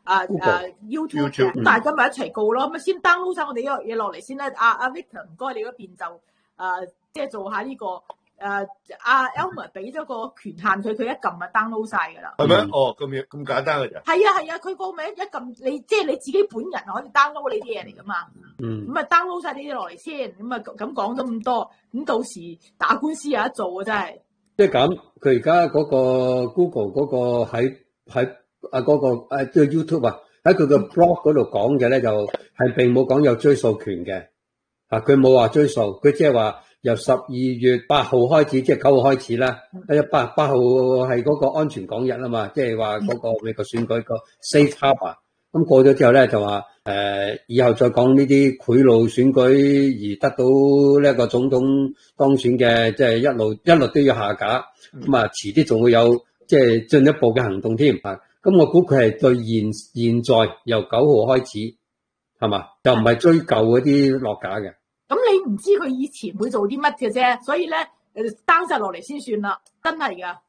YouTube 嘅，咁大家咪一齊告咯。咁先 download 晒我哋呢個嘢落嚟先咧。阿 Victor 唔該，你嗰邊就即係做下呢個阿 Elmer 俾咗個權限佢一撳就 download 晒㗎啦。係咩？ 哦，咁簡單嘅啫。 係啊，佢個名一撳你，即係你自己本人可以 download 呢啲嘢嚟㗎嘛。咁啊 download 晒呢啲落嚟先，咁啊咁講咗咁多，咁到時打官司有得做啊，真係。 即係咁，佢而家嗰個 Google 嗰個喺嗰個即係 YouTube 啊，喺佢個 blog 嗰度講嘅咧，就係並冇講有追訴權嘅。佢冇話追訴，佢即係話由12月8號開始，即係9號開始啦。8號係嗰個安全港日啊嘛，即係話嗰個美國選舉個 Safe Harbor。咁過咗之後咧，就話以後再講呢啲賄賂選舉而得到呢一個總統當選嘅，即係一路都要下架。咁啊，遲啲仲會有即係進一步嘅行動添。咁我估佢係對現在由9號開始係嘛，就唔係追究嗰啲落架嘅。 咁你唔知佢以前會做啲乜嘅啫，所以咧down晒落嚟先算啦，真係噶。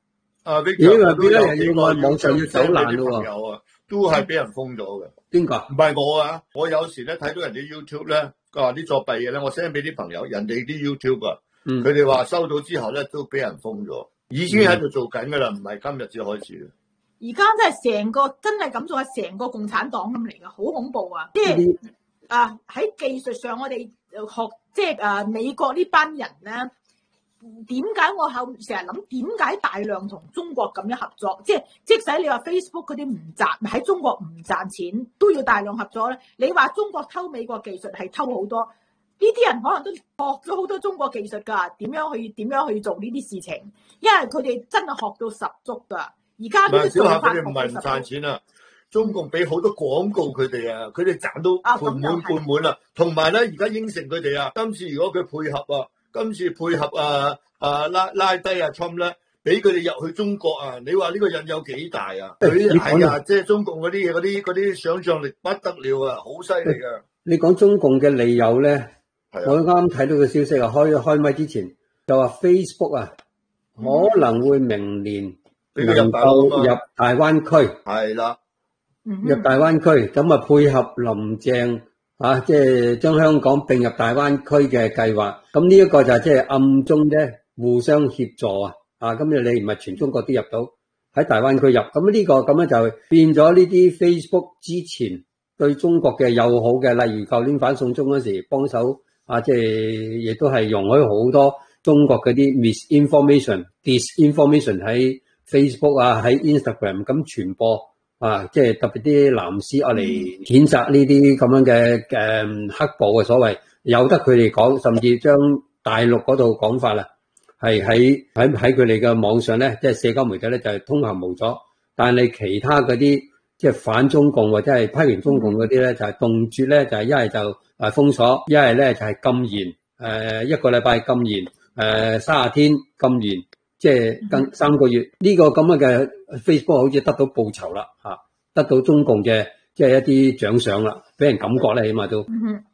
Victor 因為變咗都有人要按網上要走難咯喎朋友啊，都係俾人封咗嘅。 邊個？ 唔係我啊，我有時咧睇到人哋 YouTube 咧，佢話啲作弊嘅咧，我 send 俾啲朋友，人哋啲 YouTube 啊，佢哋話收到之後咧都俾人封咗，已經喺度做緊噶啦，唔係今日至開始。 而家真係成個真係咁做，係成個共產黨咁嚟噶，好恐怖啊！即係喺技術上，我哋學即係美國呢班人咧，點解我成日諗點解大量同中國咁樣合作？即係即使你話 Facebook 嗰啲唔賺喺中國唔賺錢，都要大量合作咧。你話中國偷美國技術係偷好多，呢啲人可能都學咗好多中國技術㗎，點樣去做呢啲事情？因為佢哋真係學到十足㗎。而家呢啲做法佢哋唔係唔賺錢啊！中共俾好多廣告佢哋啊，佢哋賺到盤滿缽滿啦。同埋咧，而家應承佢哋啊，今次如果佢配合拉低啊 Trump 咧，俾佢哋入去中國啊！你話呢個人有幾大啊？佢係啊，即係中共嗰啲嘢，嗰啲想像力不得了啊，好犀利啊！ 你講中共嘅利誘咧，我啱睇到個消息啊，開咪之前就話 Facebook 啊，可能會明年能夠入大灣區， 係啦， 入大灣區咁啊，配合林鄭啊，即係將香港並入大灣區嘅計劃。咁呢一個就係即係暗中啫，互相協助啊！咁你唔係全中國都入到喺大灣區入，咁呢個咁樣就變咗呢啲 Facebook 之前對中國嘅友好嘅，例如舊年反送中嗰時幫手啊，即係亦都係容許好多中國嗰啲 misinformation、disinformation 喺 Facebook 啊，喺 Instagram 咁傳播啊，即係特別啲藍絲嚟譴責呢啲咁樣嘅黑暴嘅所謂，由得佢哋講，甚至將大陸嗰度講法啦，係喺佢哋嘅網上咧，即係社交媒體咧就係通行無阻，但係你其他嗰啲即係反中共或者係批評中共嗰啲咧，就係動輒咧就係一係就封鎖，一係咧就係禁言，一個禮拜禁言，30天禁言。即係近3個月呢個咁嘅 Facebook 好似得到報酬啦，得到中共嘅即係一啲獎賞啦，俾人感覺咧，起碼都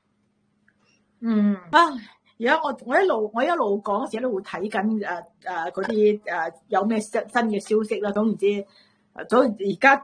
而家我一路講嗰時都會睇緊嗰啲有咩新嘅消息啦。總言之，而家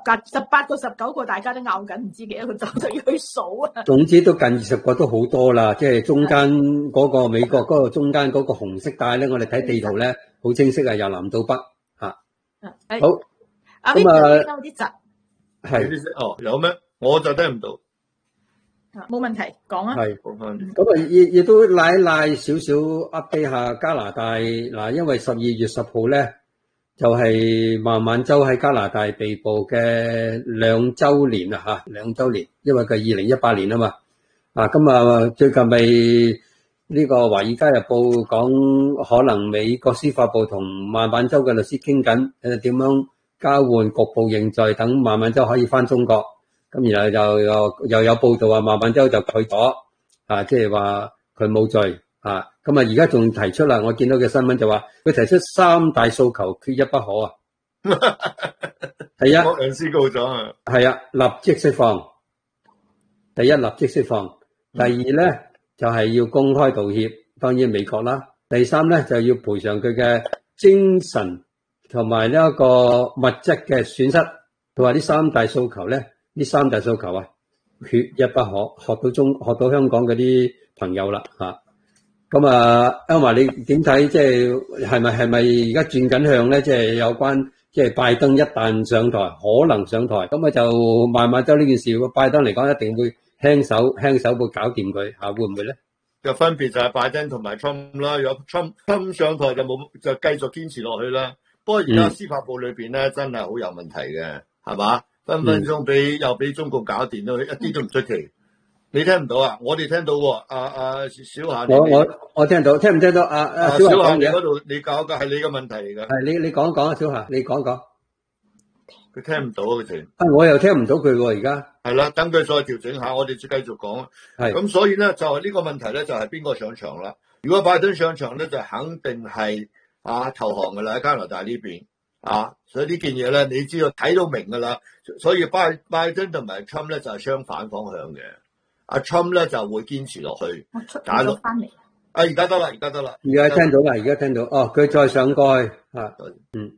18個19個大家都拗緊，唔知幾多個就要去數啊。 總之都近20個都好多啦，即係中間嗰個美國嗰個中間嗰個紅色帶咧，我哋睇地圖咧好清晰啊，由南到北嚇。好， 阿 Victor 有啲窒， 係有咩？我就聽唔到。 冇問題，講啊。 係，咁啊，亦都拉少少 update 下加拿大嗱，因為12月10號咧就係孟晚舟喺加拿大被捕嘅2週年啊嚇，2週年，因為佢2018年啊嘛，咁啊最近咪呢個《華爾街日報》講，可能美國司法部同孟晚舟嘅律師傾緊點樣交換局部認罪，等孟晚舟可以翻中國。咁然後就又有報道話孟晚舟就拒咗，即係話佢冇罪啊。咁啊而家仲提出啦，我見到嘅新聞就話佢提出3大訴求，缺一不可啊。第一， 我良師告狀啊。 係啊，立即釋放。第一，立即釋放。第二咧就係要公開道歉，當然美國啦。第三咧就要賠償佢嘅精神同埋呢一個物質嘅損失。佢話呢3大訴求咧。呢3大訴求啊，缺一不可，學到香港嗰啲朋友啦嚇。咁Elma你點睇？即係咪而家轉緊向咧？即係有關即係拜登一旦上台，可能上台，咁就孟晚舟呢件事，拜登嚟講一定會輕手會搞掂佢嚇，會唔會咧？ 就分別就係拜登同埋 Trump 啦，如果 Trump 上台就繼續堅持落去啦。不過而家司法部裏邊咧真係好有問題嘅，係嘛？分分鐘又俾中國搞掂咗，一啲都唔出奇。你聽唔到啊？我哋聽到喎。小夏， 我聽到，聽唔聽到？小夏你嗰度你搞嘅係你嘅問題嚟㗎。 係你講講啊，小夏，你講講。 佢聽唔到啊，佢我又聽唔到佢喎，而家。係啦，等佢再調整下，我哋再繼續講。係。咁所以咧，就係呢個問題咧，就係邊個上場啦？如果拜登上場咧，就肯定係投降㗎啦，喺加拿大呢邊。所以呢件嘢咧，你知道睇到明噶啦。所以拜登同埋 Trump 咧就係相反方向嘅。阿 Trump 咧就會堅持落去。 我出咗翻嚟。 而家得啦。 而家聽到啦，而家聽到。哦，佢再上過去。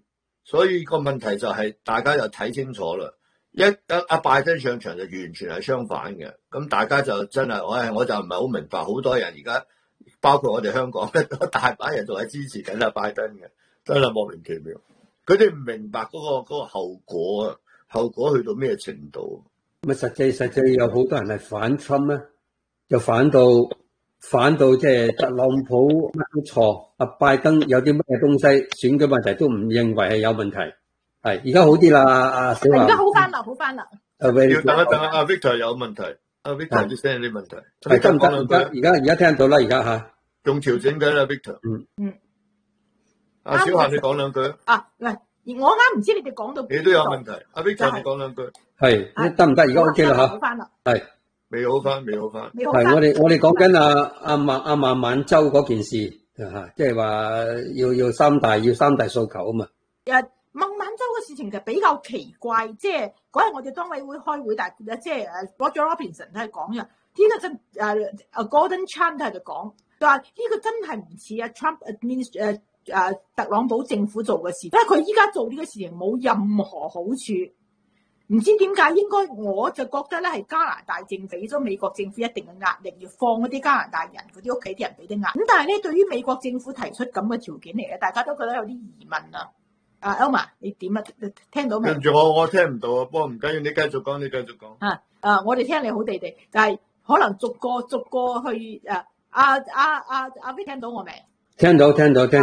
所以個問題就係大家就睇清楚啦。阿拜登上場就完全係相反嘅，咁大家就真係，我就唔係好明白，好多人而家包括我哋香港大把人仲係支持緊阿拜登嘅，真係莫名其妙。佢哋唔明白嗰個後果啊，後果去到咩程度？ 咁實際有好多人係反侵咧，就反到即係特朗普乜都錯，阿拜登有啲乜嘢東西選舉問題都唔認為係有問題。係而家好啲啦，阿小華。 而家好翻啦，好翻啦。 要等一等，阿 Victor 有問題，阿 Victor 啲聲有啲問題。 係得唔得？而家聽到啦，而家吓。 仲調整緊啦 ，Victor。阿小華你講兩句。 嗱，我啱唔知你哋講到。 你都有問題，阿 Victor 你講兩句。 係得唔得？而家 OK 啦吓。 好翻啦。 係。 未好翻。 係我哋講緊阿孟晚舟嗰件事吓，即係話要三大訴求啊嘛。 孟晚舟嘅事情就比較奇怪，即係嗰日我哋當委會開會，但係即係Roger Robinson 都係講嘅，呢個真Gordon Chang 都喺度講，就話呢個真係唔似Trump 特朗普政府做嘅事，因為佢依家做呢個事情冇任何好處，唔知點解應該我就覺得咧係加拿大政府俾咗美國政府一定嘅壓力，要放嗰啲加拿大人嗰啲屋企啲人俾啲壓力，咁但係咧對於美國政府提出咁嘅條件嚟嘅，大家都覺得有啲疑問啊。Elma 你點啊？聽到未？ 跟住我聽唔到啊，不過唔緊要，你繼續講。 我哋聽你好地地，但係可能逐個去阿 Vic 聽到我未？ 聽到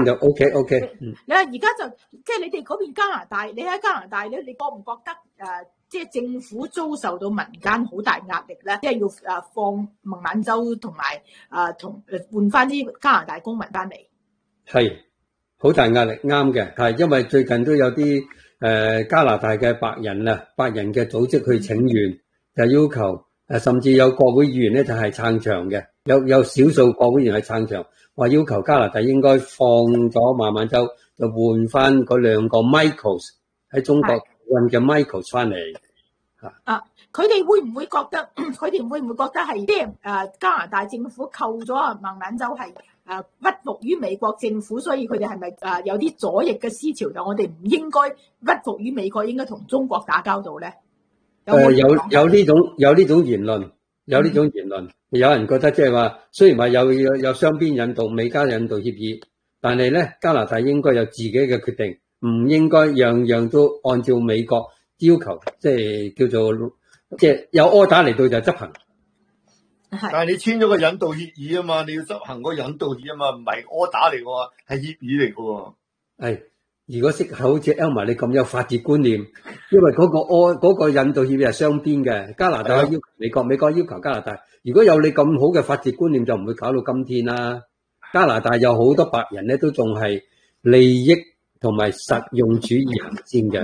，OK。 你話而家就即係你哋嗰邊加拿大，你喺加拿大咧，你覺唔覺得即係政府遭受到民間好大壓力咧？即係要放孟晚舟同埋同換翻啲加拿大公民翻嚟？ 係。好大壓力，啱嘅，係因為最近都有啲加拿大嘅白人嘅組織去請願，就要求甚至有國會議員咧就係撐場嘅，有少數國會議員係撐場，話要求加拿大應該放咗孟晚舟，就換翻嗰兩個 Michaels 喺中國運嘅 Michaels 翻嚟。 佢哋會唔會覺得？佢哋會唔會覺得係即係加拿大政府扣咗孟晚舟係？屈服於美國政府，所以佢哋係咪有啲左翼嘅思潮？就我哋唔應該屈服於美國，應該同中國打交道咧？有呢種言論，有人覺得即係話，雖然話有雙邊引渡、美加引渡協議，但係咧加拿大應該有自己嘅決定，唔應該樣樣都按照美國要求，即係叫做即係有 order 嚟到就執行。 但係你簽咗個引渡協議啊嘛，你要執行個引渡協議啊嘛，唔係order嚟嘅，係協議嚟嘅。係， 如果識好似 Elma 你咁有法治觀念，因為嗰個引渡協議係雙邊嘅，加拿大要求美國，美國要求加拿大。如果有你咁好嘅法治觀念，就唔會搞到今天啦。加拿大有好多白人咧，都仲係利益同埋實用主義行先嘅。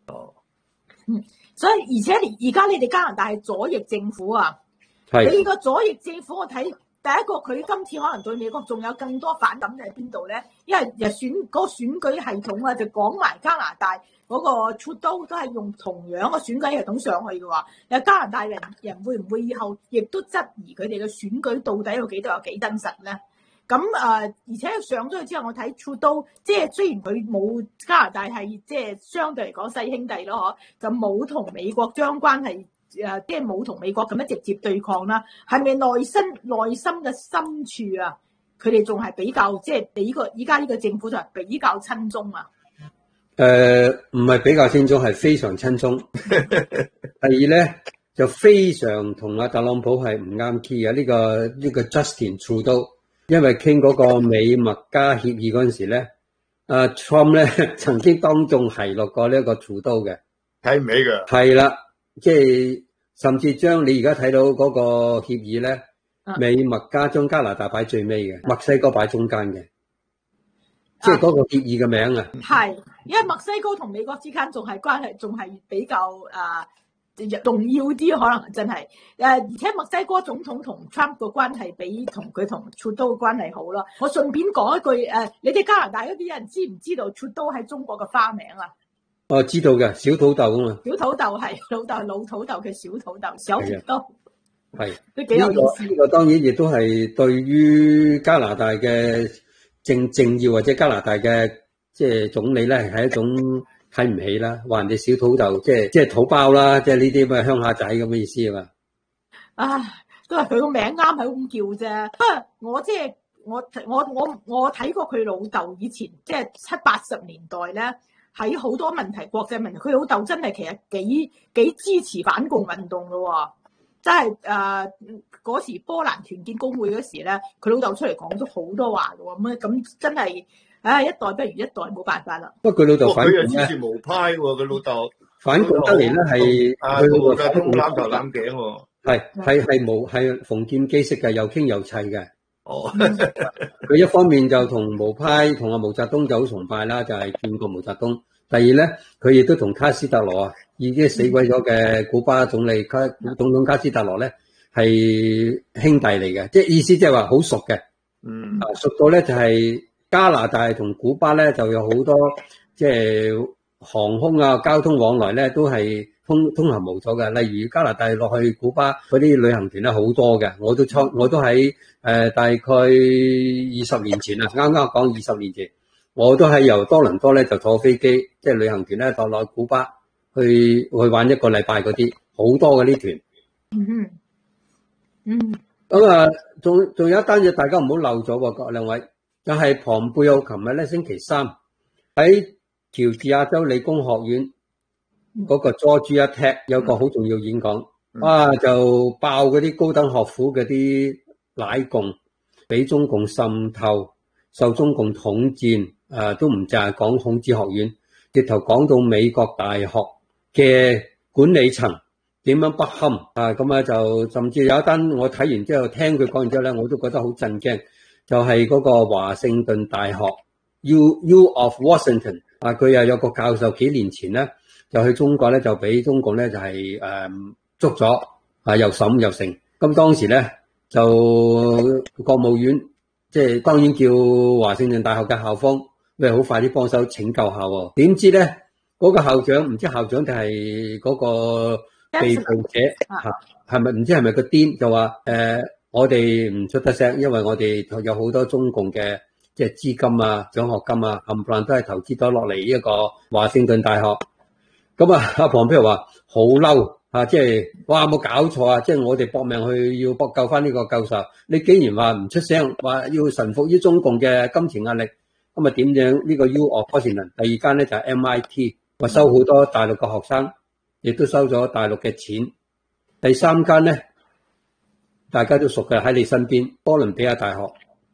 所以而且而家你哋加拿大係左翼政府啊。你個左翼政府，我睇第一個佢今次可能對美國仲有更多反感喺邊度咧？因為嗰個選舉系統啊，就講埋加拿大嗰個 Trudeau都係用同樣嘅選舉系統上去嘅話，有加拿大人會唔會以後亦都質疑佢哋嘅選舉到底有幾真實咧？咁而且上咗去之後，我睇 Trudeau 即係雖然佢冇加拿大係即係相對嚟講細兄弟咯，就冇同美國將關係。即係冇同美國咁樣直接對抗啦，係咪內心嘅深處啊？佢哋仲係比較即係俾依家呢個政府就係比較親中啊？ 唔係比較親中，係非常親中。第二咧就非常同阿特朗普係唔啱 key 嘅呢個 Justin Trudeau， 因為傾嗰個美墨加協議嗰陣時咧，阿 Trump 咧曾經當眾奚落過呢一個 Trudeau 嘅， 睇唔起嘅。係啦。即係甚至將你而家睇到嗰個協議咧，美墨加將加拿大擺最尾嘅，墨西哥擺中間嘅，即係嗰個協議嘅名啊。 係，因為墨西哥同美國之間仲係關係，仲係比較重要啲，可能真係而且墨西哥總統同 Trump 嘅關係比同 Trudeau 嘅關係好咯。我順便講一句你哋加拿大嗰啲人知唔知道 Trudeau 係中國嘅花名啊？ 我知道嘅，小土豆啊嘛。 小土豆係老土豆嘅小土豆，小土豆係都幾有意思。 呢個當然亦都係對於加拿大嘅政要或者加拿大嘅即係總理咧，係一種睇唔起啦，話人哋小土豆即係土包啦，即係呢啲咁嘅鄉下仔咁嘅意思啊嘛。 唉，都係佢個名啱係咁叫啫。不過我即係我睇過佢老豆以前即係70-80年代咧，喺好多問題國際問題，佢老豆真係其實幾支持反共運動噶喎。即係嗰時波蘭團結工會嗰時咧，佢老豆出嚟講咗好多話嘅喎。咁真係一代不如一代，冇辦法啦。 不過佢老豆反共咧， 佢又支持毛派喎，佢老豆反共得嚟咧係佢老豆反共攬頭攬頸喎。 係馮檢基式嘅，又傾又砌嘅。 哦， 佢一方面就同毛派同阿毛澤東就好崇拜啦，就係見過毛澤東。第二咧，佢亦都同卡斯特羅已經死鬼咗嘅古巴總統卡斯特羅咧係兄弟嚟嘅，即係意思即係話好熟嘅。熟到咧就係加拿大同古巴咧就有好多即係航空啊交通往來咧都係通行無阻嘅。例如加拿大落去古巴嗰啲旅行團咧好多嘅，我都喺大概20年前啊，啱啱講20年前。我都係由多倫多咧就坐飛機，即係旅行團咧落去古巴去玩1個禮拜嗰啲，好多嘅呢團。咁啊，仲有一單嘢大家唔好漏咗喎，各兩位，就係龐貝奧琴日咧星期3喺喬治亞州理工學院嗰個 Georgia Tech 有個好重要演講，就爆嗰啲高等學府嗰啲奶共，俾中共滲透，受中共統戰。都唔淨係講孔子學院，直頭講到美國大學嘅管理層點樣不堪咁啊，就甚至有一單我睇完之後，聽佢講完之後咧，我都覺得好震驚，就係嗰個華盛頓大學 U of Washington 佢又有個教授幾年前咧就去中國咧就俾中共咧就係捉咗又審又成，咁當時咧就國務院即係當然叫華盛頓大學嘅校方。喂，好快啲幫手拯救下喎！點知咧，嗰個校長唔知校長定係嗰個被捕者係咪唔知係咪個癲就話我哋唔出得聲，因為我哋有好多中共嘅即係資金啊、獎學金啊，冚唪唥都係投資咗落嚟呢一個華盛頓大學。咁啊，阿龐譬如話好嬲即係哇冇搞錯啊！即係我哋搏命去要搏救翻呢個教授，你竟然話唔出聲，話要臣服於中共嘅金錢壓力。咁啊點樣呢個 U of Washington？第二間咧就係 MIT， 話收好多大陸嘅學生，亦都收咗大陸嘅錢。第三間咧，大家都熟嘅喺你身邊，哥倫比亞大學，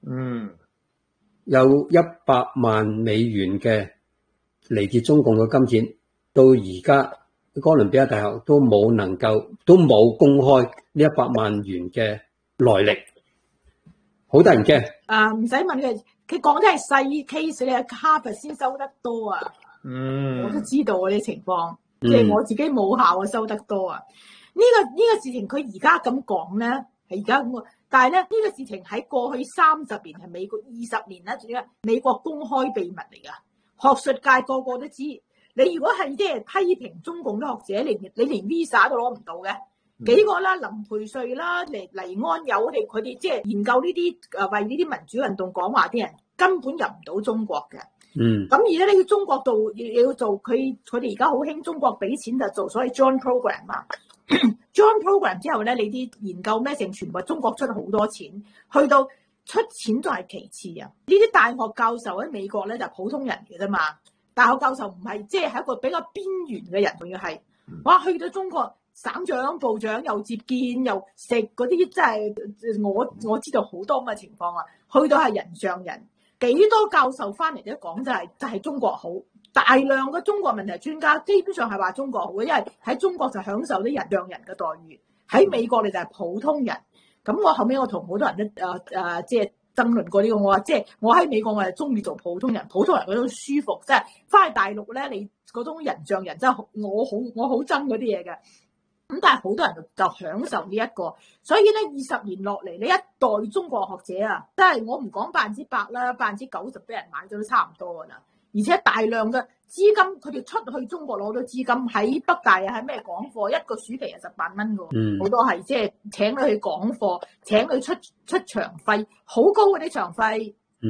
有100萬美元嘅嚟自中共嘅金錢，到而家哥倫比亞大學都冇公開呢100萬元嘅來歷，好得人驚。 唔使問嘅。佢講得係細 case， 你喺哈佛先收得多啊！我都知道嗰啲情況，即係我自己母校啊收得多啊。呢個事情佢而家咁講咧，係而家咁，但係咧呢個事情喺過去30年係美國20年咧，仲要美國公開秘密嚟噶。學術界個個都知，你如果係即係批評中共嘅學者，你連 visa 都攞唔到嘅。幾個啦，林培瑞啦，黎安友佢哋即係研究呢啲為呢啲民主運動講話啲人根本入唔到中國嘅。咁而家呢個中國度要做佢哋而家好興中國俾錢就做所謂 joint program 啊。joint program 之後咧，你啲研究咩成全部中國出好多錢，去到出錢都係其次啊。呢啲大學教授喺美國咧就普通人嘅啫嘛，大學教授唔係即係一個比較邊緣嘅人，仲要係哇去到中國。省長、部長又接見又食嗰啲，真係我知道好多咁嘅情況啊！去到係人上人，幾多教授翻嚟都講就係中國好，大量嘅中國問題專家基本上係話中國好嘅，因為喺中國就享受啲人上人嘅待遇，喺美國你就係普通人。咁我後尾我同好多人都即係爭論過呢個，我話即係我喺美國我係中意做普通人，普通人嗰種舒服，即係翻去大陸咧，你嗰種人上人真係我好憎嗰啲嘢嘅。咁但係好多人就享受呢一個，所以咧20年落嚟，你一代中國學者啊，真係我唔講100%啦，90%俾人買咗都差唔多噶啦。而且大量嘅資金，佢哋出去中國攞到資金，喺北大啊，喺咩講課，一個暑期係10萬蚊噶，好多係即係請佢去講課，請佢出場費，好高嗰啲場費。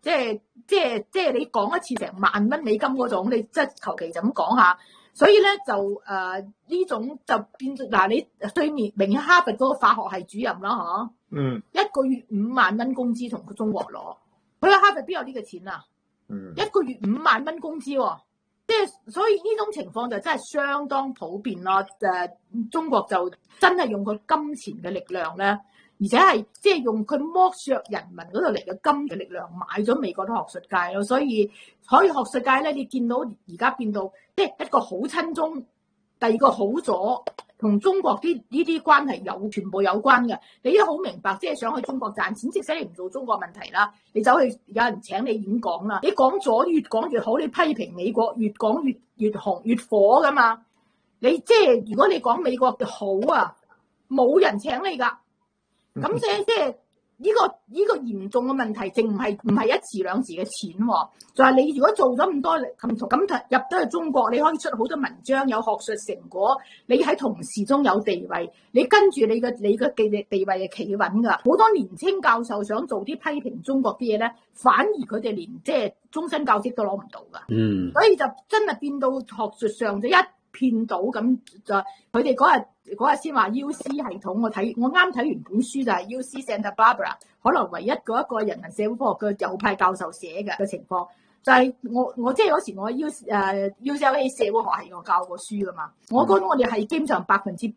即係你講一次成萬蚊美金嗰種，你即係求其就咁講下。所以咧就呢種就變咗嗱，你對面明顯哈佛嗰個化學系主任啦，嗬，一個月5萬蚊工資同中國攞，佢話哈佛邊有呢個錢啊？一個月5萬蚊工資喎，即係所以呢種情況就真係相當普遍咯。中國就真係用佢金錢嘅力量咧，而且係即係用佢剝削人民嗰度嚟嘅金嘅力量買咗美國啲學術界咯。所以可以學術界咧，你見到而家變到即係一個好親中，第二個好左，同中國呢啲關係全部有關嘅。你都好明白，即係想去中國賺錢，即使你唔做中國問題啦，你走去有人請你演講啦，你講咗越講越好，你批評美國越講越紅越火噶嘛。你即係如果你講美國好啊，冇人請你噶。咁即係呢個嚴重嘅問題，淨唔係一時兩時嘅錢喎，就係你如果做咗咁多咁入得去中國，你可以出好多文章，有學術成果，你喺同事中有地位，你跟住你嘅地位係企穩㗎。好多年青教授想做啲批評中國啲嘢咧，反而佢哋連即係終身教職都攞唔到㗎。所以就真係變到學術上就一片倒咁，就佢哋嗰日先話 UC 系統，我啱睇完本書就係 UC Santa Barbara， 可能唯一嗰一個人文社會科學嘅右派教授寫嘅情況，就係我即係嗰時我UCLA 社會學系我教過書噶嘛，我覺得我哋係基本上100%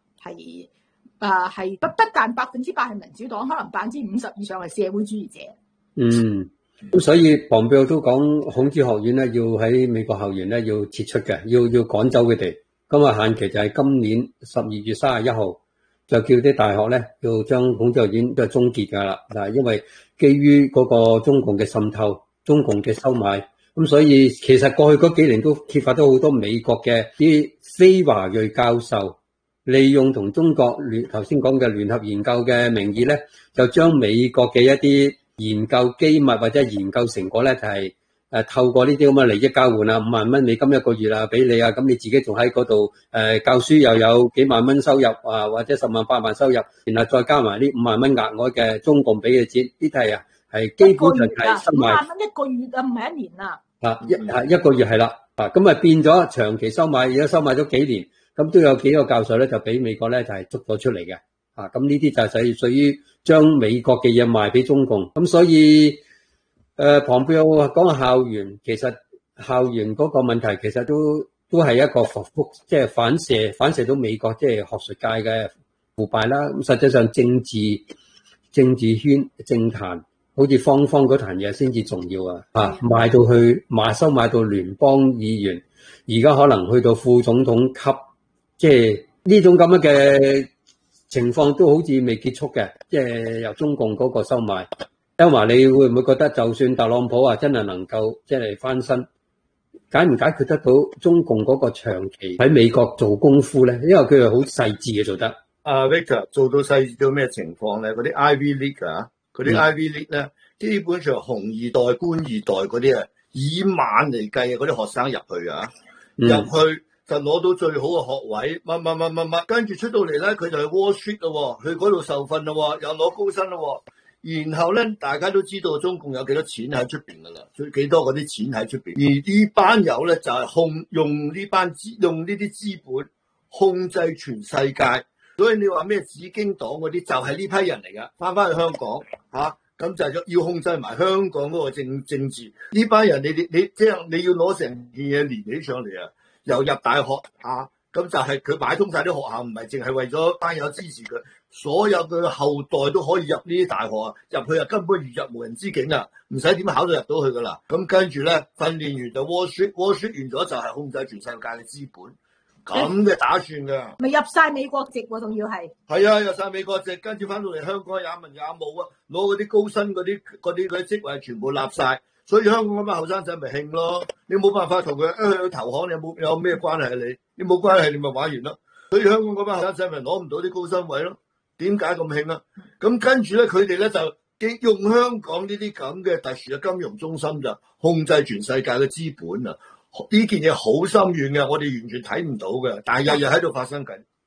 係不但100%係民主黨，可能50%以上係社會主義者。 咁所以龐貝奧都講孔子學院咧，要喺美國校園咧要撤出嘅，要趕走佢哋。咁啊，限期就係今年12月31號，就叫啲大學咧要將孔子學院都係終結噶啦。嗱，因為基於嗰個中共嘅滲透、中共嘅收買，咁所以其實過去嗰幾年都揭發到好多美國嘅啲非華裔教授，利用同中國頭先講嘅聯合研究嘅名義咧，就將美國嘅一啲研究機密或者研究成果咧，就係透過呢啲咁嘅利益交換啊，5萬蚊美金一個月啊，俾你啊，咁你自己仲喺嗰度教書又有幾萬蚊收入啊，或者10萬8萬收入，然後再加埋呢5萬蚊額外嘅中共俾嘅錢，呢啲係基本上係收買。5萬蚊一個月啊，唔係一年啊。一個月係啦，咁啊變咗長期收買，而家收買咗幾年，咁都有幾個教授咧就俾美國咧就係捉咗出嚟嘅。咁呢啲就係屬於將美國嘅嘢賣俾中共，咁所以龐貝奧講校園，其實校園嗰個問題其實都係一個即係反射到美國即係學術界嘅腐敗啦。咁實際上政治圈政壇，好似方嗰壇嘢先至重要啊！收買到聯邦議員，而家可能去到副總統級，即係呢種咁樣嘅情況都好似未結束嘅，即係由中共嗰個收買。因為你會唔會覺得就算特朗普真係能夠即係翻身，解唔解決得到中共嗰個長期喺美國做功夫咧？因為佢係好細緻嘅做得。 Victor 做到細緻到咩情況咧？嗰啲 Ivy League 啊，嗰啲 Ivy League 咧，基本上紅二代、官二代嗰啲以萬嚟計嗰啲學生入去啊，入去就攞到最好嘅學位，乜，跟住出到嚟咧，佢就係 Wall Street 咯，去嗰度受訓咯，又攞高薪咯。然後咧，大家都知道中共有幾多錢喺出邊噶啦，幾多嗰啲錢喺出邊。而呢班友咧就係用呢啲資本控制全世界。所以你話咩紫荊黨嗰啲就係呢批人嚟噶，翻去香港咁就係要控制埋香港嗰個政治。呢班人你即係你要攞成件嘢連起上嚟啊，又入大學咁就係佢買通晒啲學校，唔係淨係為咗班友支持佢，所有嘅後代都可以入呢啲大學啊！入去根本如入無人之境啊，唔使點考都入到去噶啦。咁跟住咧，訓練完就 Wall Street 完咗就係控制全世界嘅資本，咁嘅打算噶。 咪入晒美國籍喎，仲要係。係啊，入晒美國籍，跟住翻到嚟香港也文也武啊，攞嗰啲高薪嗰啲職位全部立晒。所以香港嗰班後生仔咪興咯，你冇辦法同佢去投降，你有咩關係？你冇關係，你咪玩完咯。所以香港嗰班後生仔咪攞唔到啲高薪位咯。點解咁興啊？咁跟住咧，佢哋咧就用香港呢啲咁嘅特殊嘅金融中心就控制全世界嘅資本啊！呢件嘢好深遠嘅，我哋完全睇唔到嘅，但係日日喺度發生緊。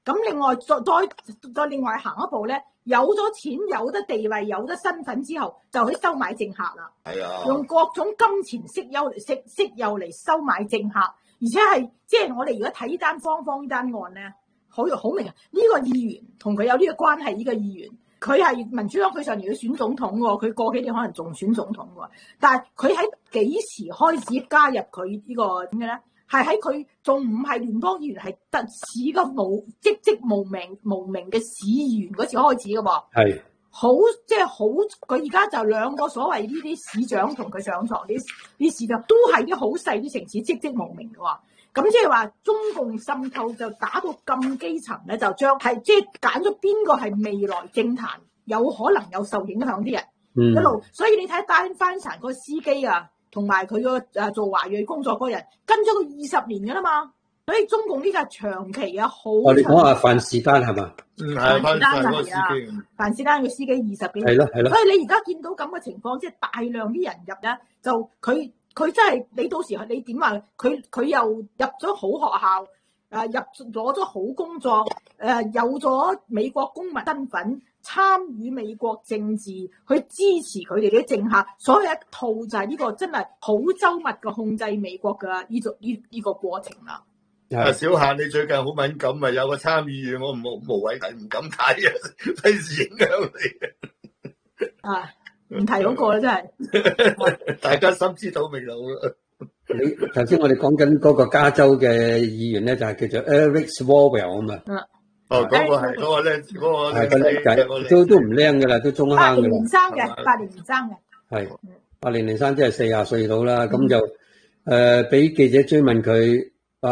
咁另外再另外行一步咧，有咗錢、有得地位、有得身份之後，就去收買政客啦。 係啊， 用各種金錢息誘嚟收買政客，而且係即係我哋如果睇呢單方呢單案咧，好明啊！呢個議員同佢有呢個關係，呢個議員佢係民主黨，佢上年要選總統喎，佢過幾年可能仲選總統喎，但係佢喺幾時開始加入佢呢個點嘅咧？係喺佢仲唔係聯邦議員，係特市嘅籍無名嘅市議員嗰時開始嘅喎。係好即係好，佢而家就兩個所謂呢啲市長同佢上床，啲市長都係啲好細啲城市籍無名嘅喎。咁即係話中共滲透就打到咁基層咧，就將係即係揀咗邊個係未來政壇有可能有受影響啲人一路。所以你睇單翻查個司機啊。同埋佢個做華裔工作嗰人跟咗佢20年㗎啦嘛，所以中共呢個係長期啊，好。你講下范士丹係嘛？ 係范士丹個司機。 范士丹個司機20幾年。 係咯係咯。 所以你而家見到咁嘅情況，即係大量啲人入咧，就佢真係你到時你點話？佢又入咗好學校，攞咗好工作，有咗美國公民身份。參與美國政治，去支持佢哋啲政客，所以一套就係呢個真係好周密嘅控制美國嘅呢個過程啦。 小夏，你最近好敏感啊！有個參議員，我無謂睇，唔敢睇啊，費事影響你。 唔提嗰個啦，真係。 大家心知肚明啦。 你頭先我哋講緊嗰個加州嘅議員咧，就係叫做 Eric Swalwell 啊嘛。 嗰個係嗰個咧， 係個僆仔，都唔靚噶啦，都中坑噶啦。 80年生嘅，80年生嘅。 係80年生，即係40歲到啦。咁就俾記者追問佢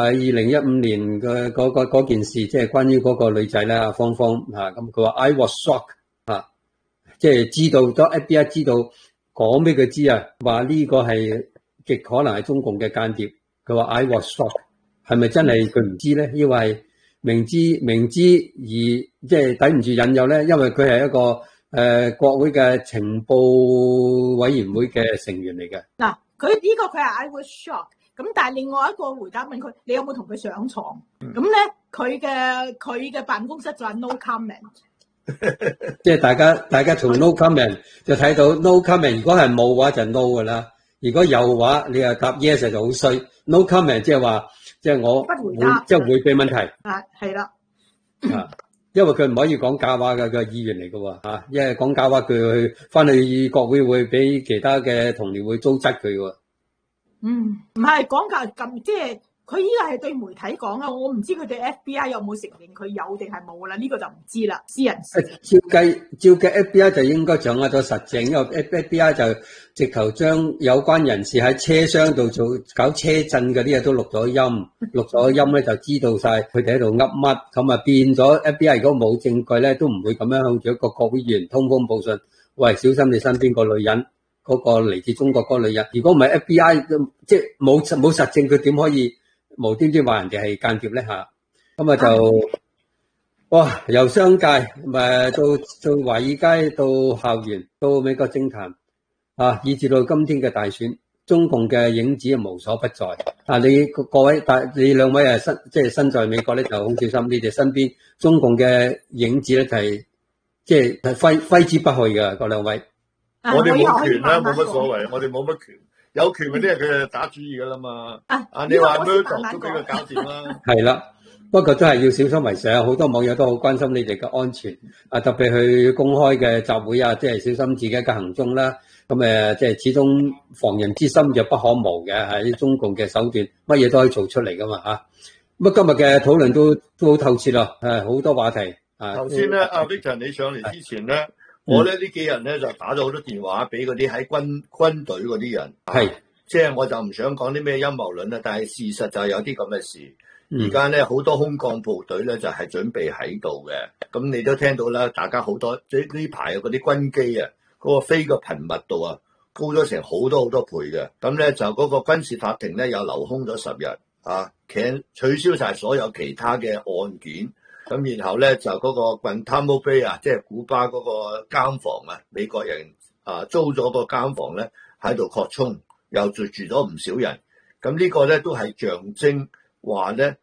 2015年嘅嗰件事，即係關於嗰個女仔啦，芳芳嚇。咁佢話 I was shocked 嚇，即係知道咗 FBI 知道講俾佢知啊，話呢個係極可能係中共嘅間諜。佢話 I was shocked， 係咪真係佢唔知咧？因為明知而即係抵唔住引誘咧，因為佢係一個國會嘅情報委員會嘅成員嚟嘅。 嗱，佢係 I was shocked， 咁但係另外一個回答問佢，你有冇同佢上床？咁咧佢嘅辦公室就話 no comment。 即係大家從 no comment 就睇到 no comment， 如果係冇嘅話就 no 噶啦，如果有嘅話你又答 yes 就好衰。no comment 即係話。即係我即係回避問題。 係啦。 因為佢唔可以講假話嘅，佢係議員嚟嘅喎。因為講假話佢去翻去國會會俾其他嘅同僚會糟質佢喎。 唔係講假咁，即係佢依個係對媒體講啊，我唔知佢對 FBI 有冇承認佢有定係冇啦，呢個就唔知啦，私人事。照計 FBI 就應該掌握咗實證，因為 FBI 就直頭將有關人士喺車廂度搞車震嗰啲嘢都錄咗音咧就知道晒佢哋喺度噏乜，咁啊變咗 FBI 如果冇證據咧，都唔會咁樣向住一個國會議員通風報信，喂，小心你身邊個女人，嗰個嚟自中國嗰個女人。如果唔係 FBI 即係冇實證，佢點可以無端端話人哋係間諜咧嚇？咁啊就哇，由商界到華爾街，到校園，到美國政壇以至到今天嘅大選，中共嘅影子無所不在。你各位你兩位即係身在美國咧，就好小心，你哋身邊中共嘅影子咧就係即係揮之不去嘅嗰兩位。 我哋冇權啦，冇乜所謂，我哋冇乜權。有權嗰啲係佢打主意噶啦嘛。你話Murdoch都俾佢搞掂啦。係啦，不過都係要小心為上。好多網友都好關心你哋嘅安全，特別去公開嘅集會即係小心自己嘅行蹤啦。咁即係始終防人之心就不可無嘅，喺中共嘅手段，乜嘢都可以做出嚟噶嘛嚇。咁今日嘅討論都好透徹咯，好多話題。 頭先咧，阿 Victor 你上嚟之前咧。我咧呢幾日咧就打咗好多電話俾嗰啲喺軍隊嗰啲人，係即係我就唔想講啲咩陰謀論啦，但係事實就有啲咁嘅事。而家咧好多空降部隊咧就係準備喺度嘅，咁你都聽到啦，大家好多呢排嗰啲軍機啊，嗰個飛嘅頻密度啊高咗成好多倍嘅，咁咧就嗰個軍事法庭咧又留空咗10日取消晒所有其他嘅案件。咁然後咧就嗰個 Guantanamo Bay 即係古巴嗰個監房美國人租咗個監房咧喺度擴充，又住咗唔少人。咁呢個咧都係象徵話咧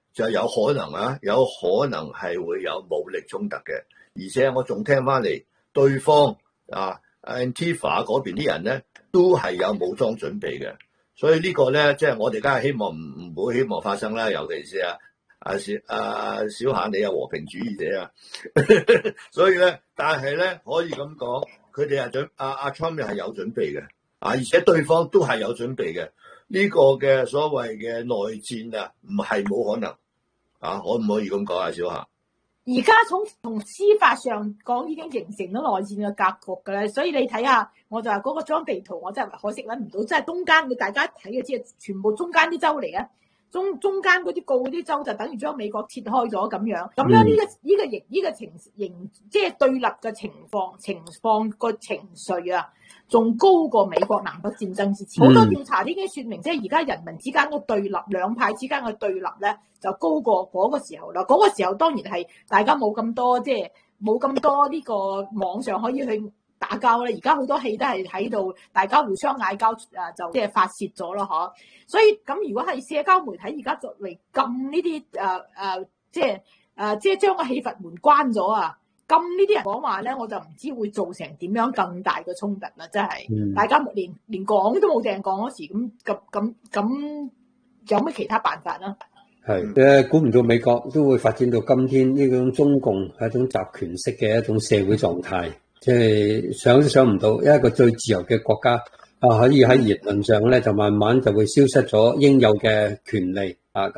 就有可能係會有武力衝突嘅，而且我仲聽翻嚟對方Antifa 嗰邊啲人咧都係有武裝準備嘅，所以呢個咧即係我哋梗係希望唔會希望發生啦，尤其是小夏你係和平主義者啊，所以咧，但係咧可以咁講，佢哋係阿 Trump 係有準備嘅，而且對方都係有準備嘅，呢個嘅所謂嘅內戰啊，唔係冇可能可唔可以咁講啊，小夏？ 而家從司法上講已經形成咗內戰嘅格局㗎啦，所以你睇下，我就話嗰個張地圖，我真係可惜揾唔到，即係中間你大家睇嘅知，全部中間啲州嚟啊，中間嗰啲告嗰啲州就等於將美國切開咗咁樣，咁樣呢個情形即係對立嘅情況個情緒啊，仲高過美國南北戰爭之前。好多調查已經説明，即係而家人民之間嘅對立，兩派之間嘅對立咧，就高過嗰個時候啦。嗰個時候當然係大家冇咁多，即係冇咁多呢個網上可以去打交咧。而家好多戲都係喺度，大家互相嗌交就即係發泄咗咯，嗬。所以咁如果係社交媒體而家作嚟禁呢啲即係將個氣閥門關咗啊！咁呢啲人講話咧，我就唔知會造成點樣更大嘅衝突啦！真係，大家連講都冇定講嗰時，咁有咩其他辦法啦？ 係估唔到美國都會發展到今天呢種中共係一種集權式嘅一種社會狀態，即係想都想唔到，一個最自由嘅國家可以喺言論上咧就慢慢就會消失咗應有嘅權利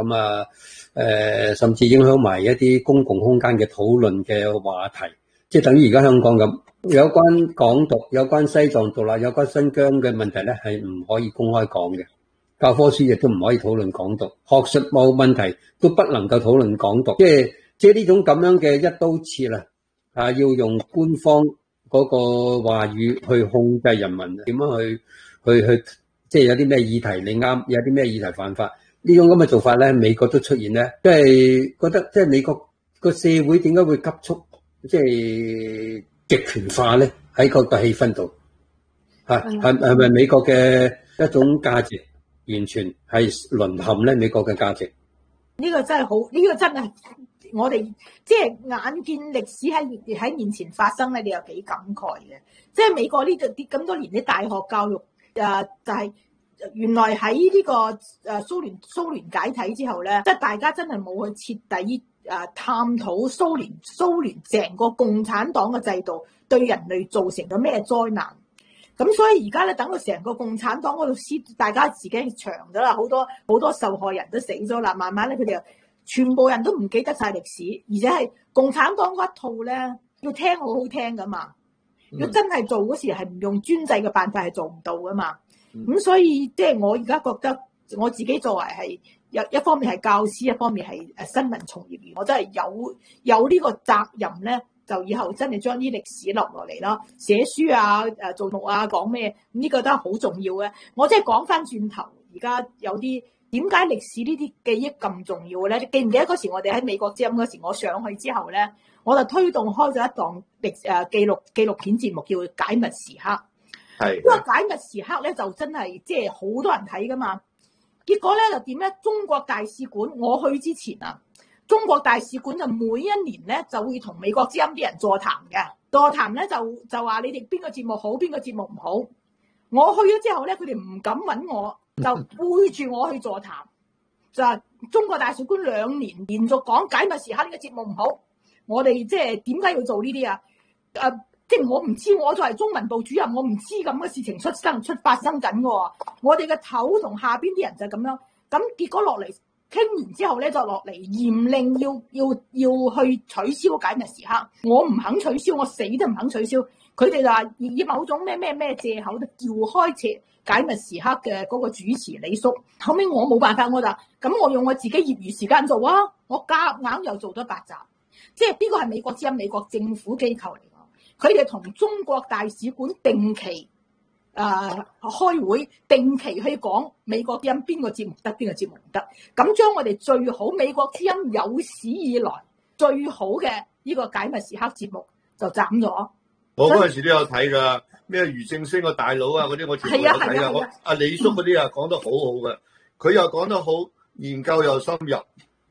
甚至影響埋一啲公共空間嘅討論嘅話題，即係等於而家香港咁，有關港獨、有關西藏獨立、有關新疆嘅問題咧，係唔可以公開講嘅。教科書亦都唔可以討論港獨，學術冇問題都不能夠討論港獨，即係呢種咁樣嘅一刀切要用官方嗰個話語去控制人民，點樣去即係有啲咩議題你啱，有啲咩議題犯法。呢種咁嘅做法咧，美國都出現咧，即係覺得即係美國個社會點解會急速即係極權化咧？喺個氣氛度係咪美國嘅一種價值完全係淪陷咧？美國嘅價值呢個真係好，呢個真係我哋即係眼見歷史喺面前發生咧，你又幾感慨嘅。即係美國呢咁多年啲大學教育就係。原來喺呢個蘇聯解體之後咧，即係大家真係冇去徹底探討蘇聯成個共產黨嘅制度對人類造成咗咩災難。咁所以而家咧，等到成個共產黨嗰度大家自己長咗啦，好多受害人都死咗啦，慢慢咧佢哋全部人都唔記得晒歷史，而且係共產黨嗰一套咧，要聽好好聽噶嘛，要真係做嗰時係唔用專制嘅辦法係做唔到噶嘛。咁所以即係我而家覺得我自己作為係一方面係教師，一方面係新聞從業員，我真係有呢個責任咧，就以後真係將啲歷史留落嚟啦，寫書做目講咩，呢個都係好重要嘅。我即係講翻轉頭，而家有啲點解歷史呢啲記憶咁重要咧？記唔記得嗰時我哋喺美國之音嗰時，我上去之後咧，我就推動開咗一檔紀錄片節目，叫《解密時刻》。因為解密時刻咧就真係即係好多人睇噶嘛，結果咧就點咧？中國大使館我去之前中國大使館就每一年咧就會同美國之音啲人座談嘅，座談咧就話你哋邊個節目好，邊個節目唔好。我去咗之後咧，佢哋唔敢揾我，就背住我去座談，就話中國大使館2年連續講解密時刻呢個節目唔好，我哋即係點解要做呢啲啊？即係我唔知，我作為中文部主任，我唔知咁嘅事情發生緊嘅。我哋嘅頭同下邊啲人就咁樣，咁結果落嚟傾完之後咧，就落嚟嚴令要去取消解密時刻。我唔肯取消，我死都唔肯取消。佢哋就話以某種咩藉口都叫開解密時刻嘅嗰個主持李叔。後尾我冇辦法，我就咁我用我自己業餘時間做啊，我夾硬又做咗8集。即係呢個係美國之音，美國政府機構嚟。佢哋同中國大使館定期開會，定期去講美國之音邊個節目得，邊個節目唔得，咁將我哋最好美國之音有史以來最好嘅呢個解密時刻節目就斬咗。 我嗰陣時都有睇㗎，咩俞正聲個大佬嗰啲我全部有睇㗎。阿李叔嗰啲講得好好嘅，佢又講得好，研究又深入，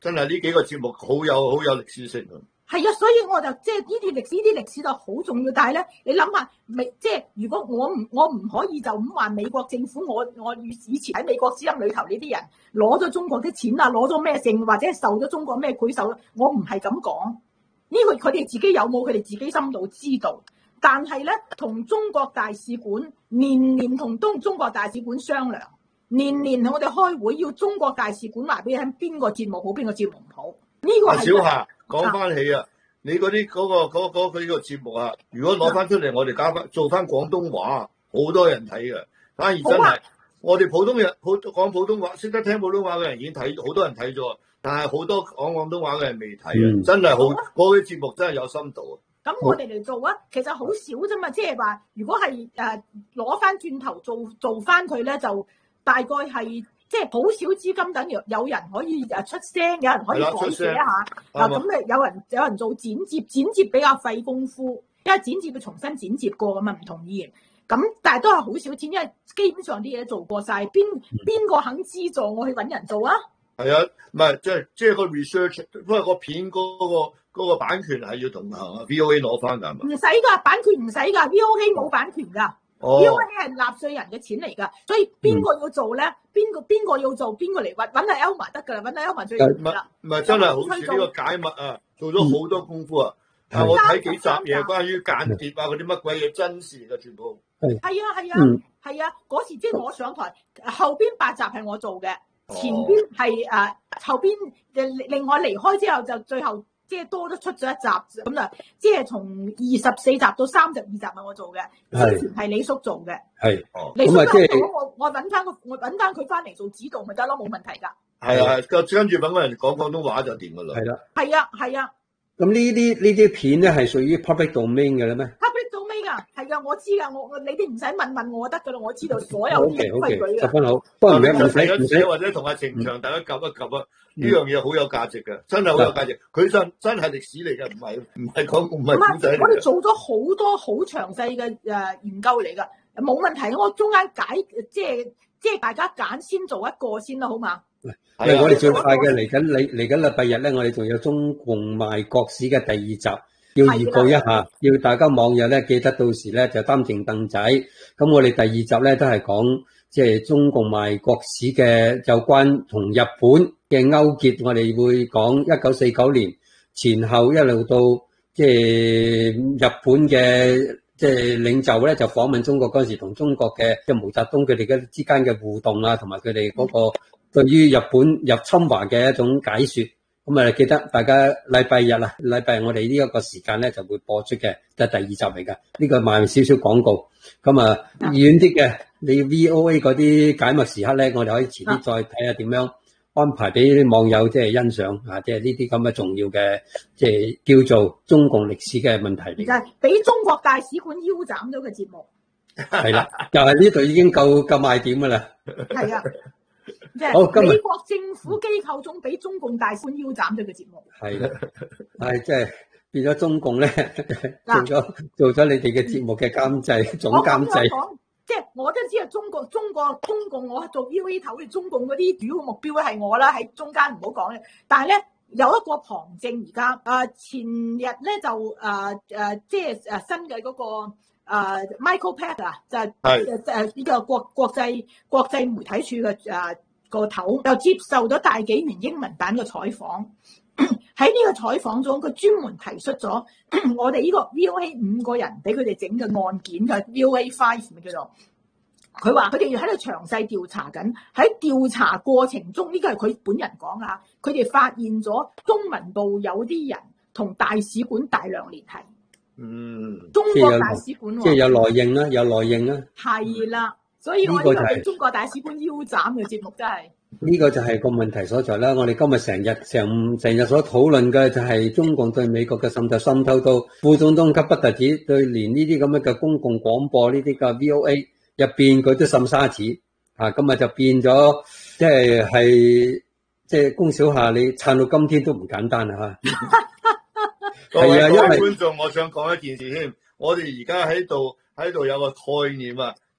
真係呢幾個節目好有歷史性啊！ 係啊，所以我就即係呢啲歷史就好重要。但係咧，你諗下，即係如果我唔可以就咁話美國政府，我以前喺美國之音裏頭呢啲人攞咗中國啲錢啊，攞咗咩證，或者係受咗中國咩賄受，我唔係咁講。呢個佢哋自己有冇佢哋自己心度知道。但係咧，同中國大使館年年同中國大使館商量，年年我哋開會要中國大使館話俾你聽邊個節目好，邊個節目唔好。呢個係小夏講翻起啊，你嗰啲嗰個節目啊，如果攞翻出嚟，我哋做翻廣東話，好多人睇嘅。反而真係我哋普通人講普通話，識得聽普通話嘅人已經睇，好多人睇咗，但係好多講廣東話嘅人未睇啊！真係好嗰啲節目真係有深度啊！ 咁我哋嚟做啊，其實好少啫嘛，即係話如果係攞翻轉頭做翻佢咧，就大概係即係好少資金，等於有人可以出聲，有人可以改寫一下嗱，咁有人做剪接比較費功夫，因為剪接要重新剪接過咁啊，唔同語言。咁但係都係好少錢，因為基本上啲嘢做過晒，邊個肯資助我去揾人做啊？ 係啊，唔係即係個 research， 因為個片嗰個版權係要同VOA 攞翻㗎，係嘛？ 唔使㗎，版權唔使㗎 ，VOA 冇版權㗎。VOA 係納稅人嘅錢嚟㗎，所以邊個要做咧？邊個要做？邊個嚟揾阿 Elma 得㗎啦，揾阿 Elma 最容易啦。 唔係真係好似呢個解密啊，做咗好多功夫啊！我睇幾集嘢，關於間諜啊嗰啲乜鬼嘢真事㗎，全部。係啊，嗰時即係我上台，後邊8集係我做嘅，前邊係後邊另外離開之後就最後。即係多咗出咗一集咁啊！即係從24集到32集係我做嘅，之前係李叔做嘅。係李叔我揾翻佢翻嚟做指導咪得咯，冇問題㗎。係啊，跟住揾個人講廣東話就掂㗎啦。係啦。係啊。 咁呢啲片咧係屬於 public domain 嘅咧咩 ？public domain 㗎，係㗎，我知㗎，你哋唔使問我得㗎啦，我知道所有啲規矩㗎。 十分好，不過唔使或者同阿程翔大家及一及啊！呢樣嘢好有價值嘅，真係好有價值。佢真係歷史嚟嘅，唔係古仔嚟嘅。 我哋做咗好多好詳細嘅研究嚟㗎，冇問題。我中間即係大家揀先做一個先啦，好嘛？ 我哋最快嘅嚟緊禮拜日咧，我哋仲有中共賣國史嘅第2集，要預告一下，要大家網友咧記得到時咧就擔正凳仔。咁我哋第2集咧都係講即係中共賣國史嘅有關同日本嘅勾結，我哋會講1949年前後一路到即係日本嘅即係領袖咧就訪問中國嗰陣時，同中國嘅即係毛澤東佢哋嘅之間嘅互動啊，同埋佢哋嗰個對於日本入侵華嘅一種解說。咁啊，記得大家禮拜日我哋呢一個時間咧就會播出嘅，就係第2集嚟㗎。呢個賣少少廣告。咁啊，遠啲嘅你 VOA 嗰啲解密時刻咧，我哋可以遲啲再睇下點樣安排俾啲網友即係欣賞啊！即係呢啲咁嘅重要嘅即係叫做中共歷史嘅問題嚟。 就係俾中國大使館腰斬咗嘅節目。 係啦，又係呢度已經夠賣點㗎啦。係啊。 即係美國政府機構中俾中共大使館腰斬咗嘅節目，係啦， 係即係變咗中共咧做咗你哋嘅節目嘅監製總監製。 即係我都知啊，中共我做 VOA 頭嘅中共嗰啲主要目標咧係我啦，喺中間唔好講嘅。但係咧有一個旁證而家前日咧就即係新嘅嗰個。Michael Pack 啊，就係呢個國際媒體處嘅個頭，又接受咗大紀元英文版嘅採訪。喺呢個採訪中，佢專門提出咗我哋呢個 VOA 5個人俾佢哋整嘅案件，就係 VOA 5咪叫做。佢話佢哋喺度詳細調查緊，喺調查過程中，呢個係佢本人講啊，佢哋發現咗中文部有啲人同大使館大量聯繫。中國大使館即係有內應啦，有內應啦。 係啦，所以我呢個係中國大使館腰斬嘅節目，真係呢個就係個問題所在啦。我哋今日成日所討論嘅就係中共對美國嘅滲透到副總統級不特止，對連呢啲咁樣嘅公共廣播呢啲嘅 VOA 入邊佢都滲沙子啊！今日就變咗，即係龔小夏你撐到今天都唔簡單啊！ 係啊，因為觀眾，我想講一件事添。我哋而家喺度有個概念啊，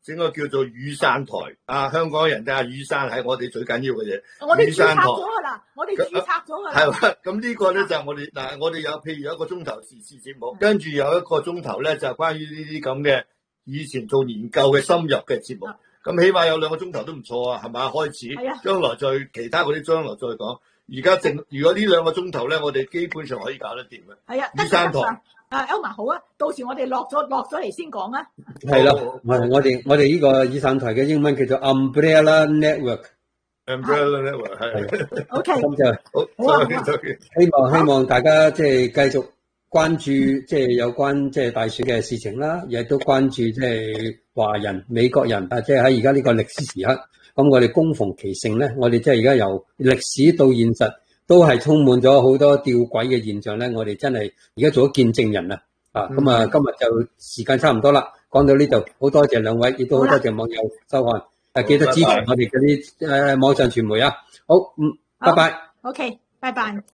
整個叫做雨傘台啊！香港人睇下雨傘係我哋最緊要嘅嘢。 我哋註冊雨傘台咗噶啦，我哋註冊咗噶啦。 係嘛？咁呢個咧就係我哋嗱，我哋有譬如有一個鐘頭時事節目，跟住有一個鐘頭咧就係關於呢啲咁嘅以前做研究嘅深入嘅節目。咁起碼有2個鐘頭都唔錯啊，係嘛？開始， 係啊， 將來再其他嗰啲將來再講。而家如果呢2個鐘頭咧，我哋基本上可以搞得掂嘅。 係啊， 雨傘台。 Elma 好啊，到時我哋落咗嚟先講啊。 係啦，我哋呢個雨傘台嘅英文叫做 Umbrella Network。Umbrella Network 係。 OK。 咁就好啊。 希望大家即係繼續關注即係有關即係大選嘅事情啦，亦都關注即係華人、美國人啊，即係喺而家呢個歷史時刻。咁我哋恭逢其盛咧，我哋即係而家由歷史到現實。都係充滿咗好多吊詭嘅現象咧，我哋真係而家做咗見證人啦，咁啊，今日就時間差唔多啦，講到呢度，好多謝兩位，亦都好多謝網友收看，記得支持我哋嗰啲網上傳媒啊，好，拜拜。 OK，拜拜。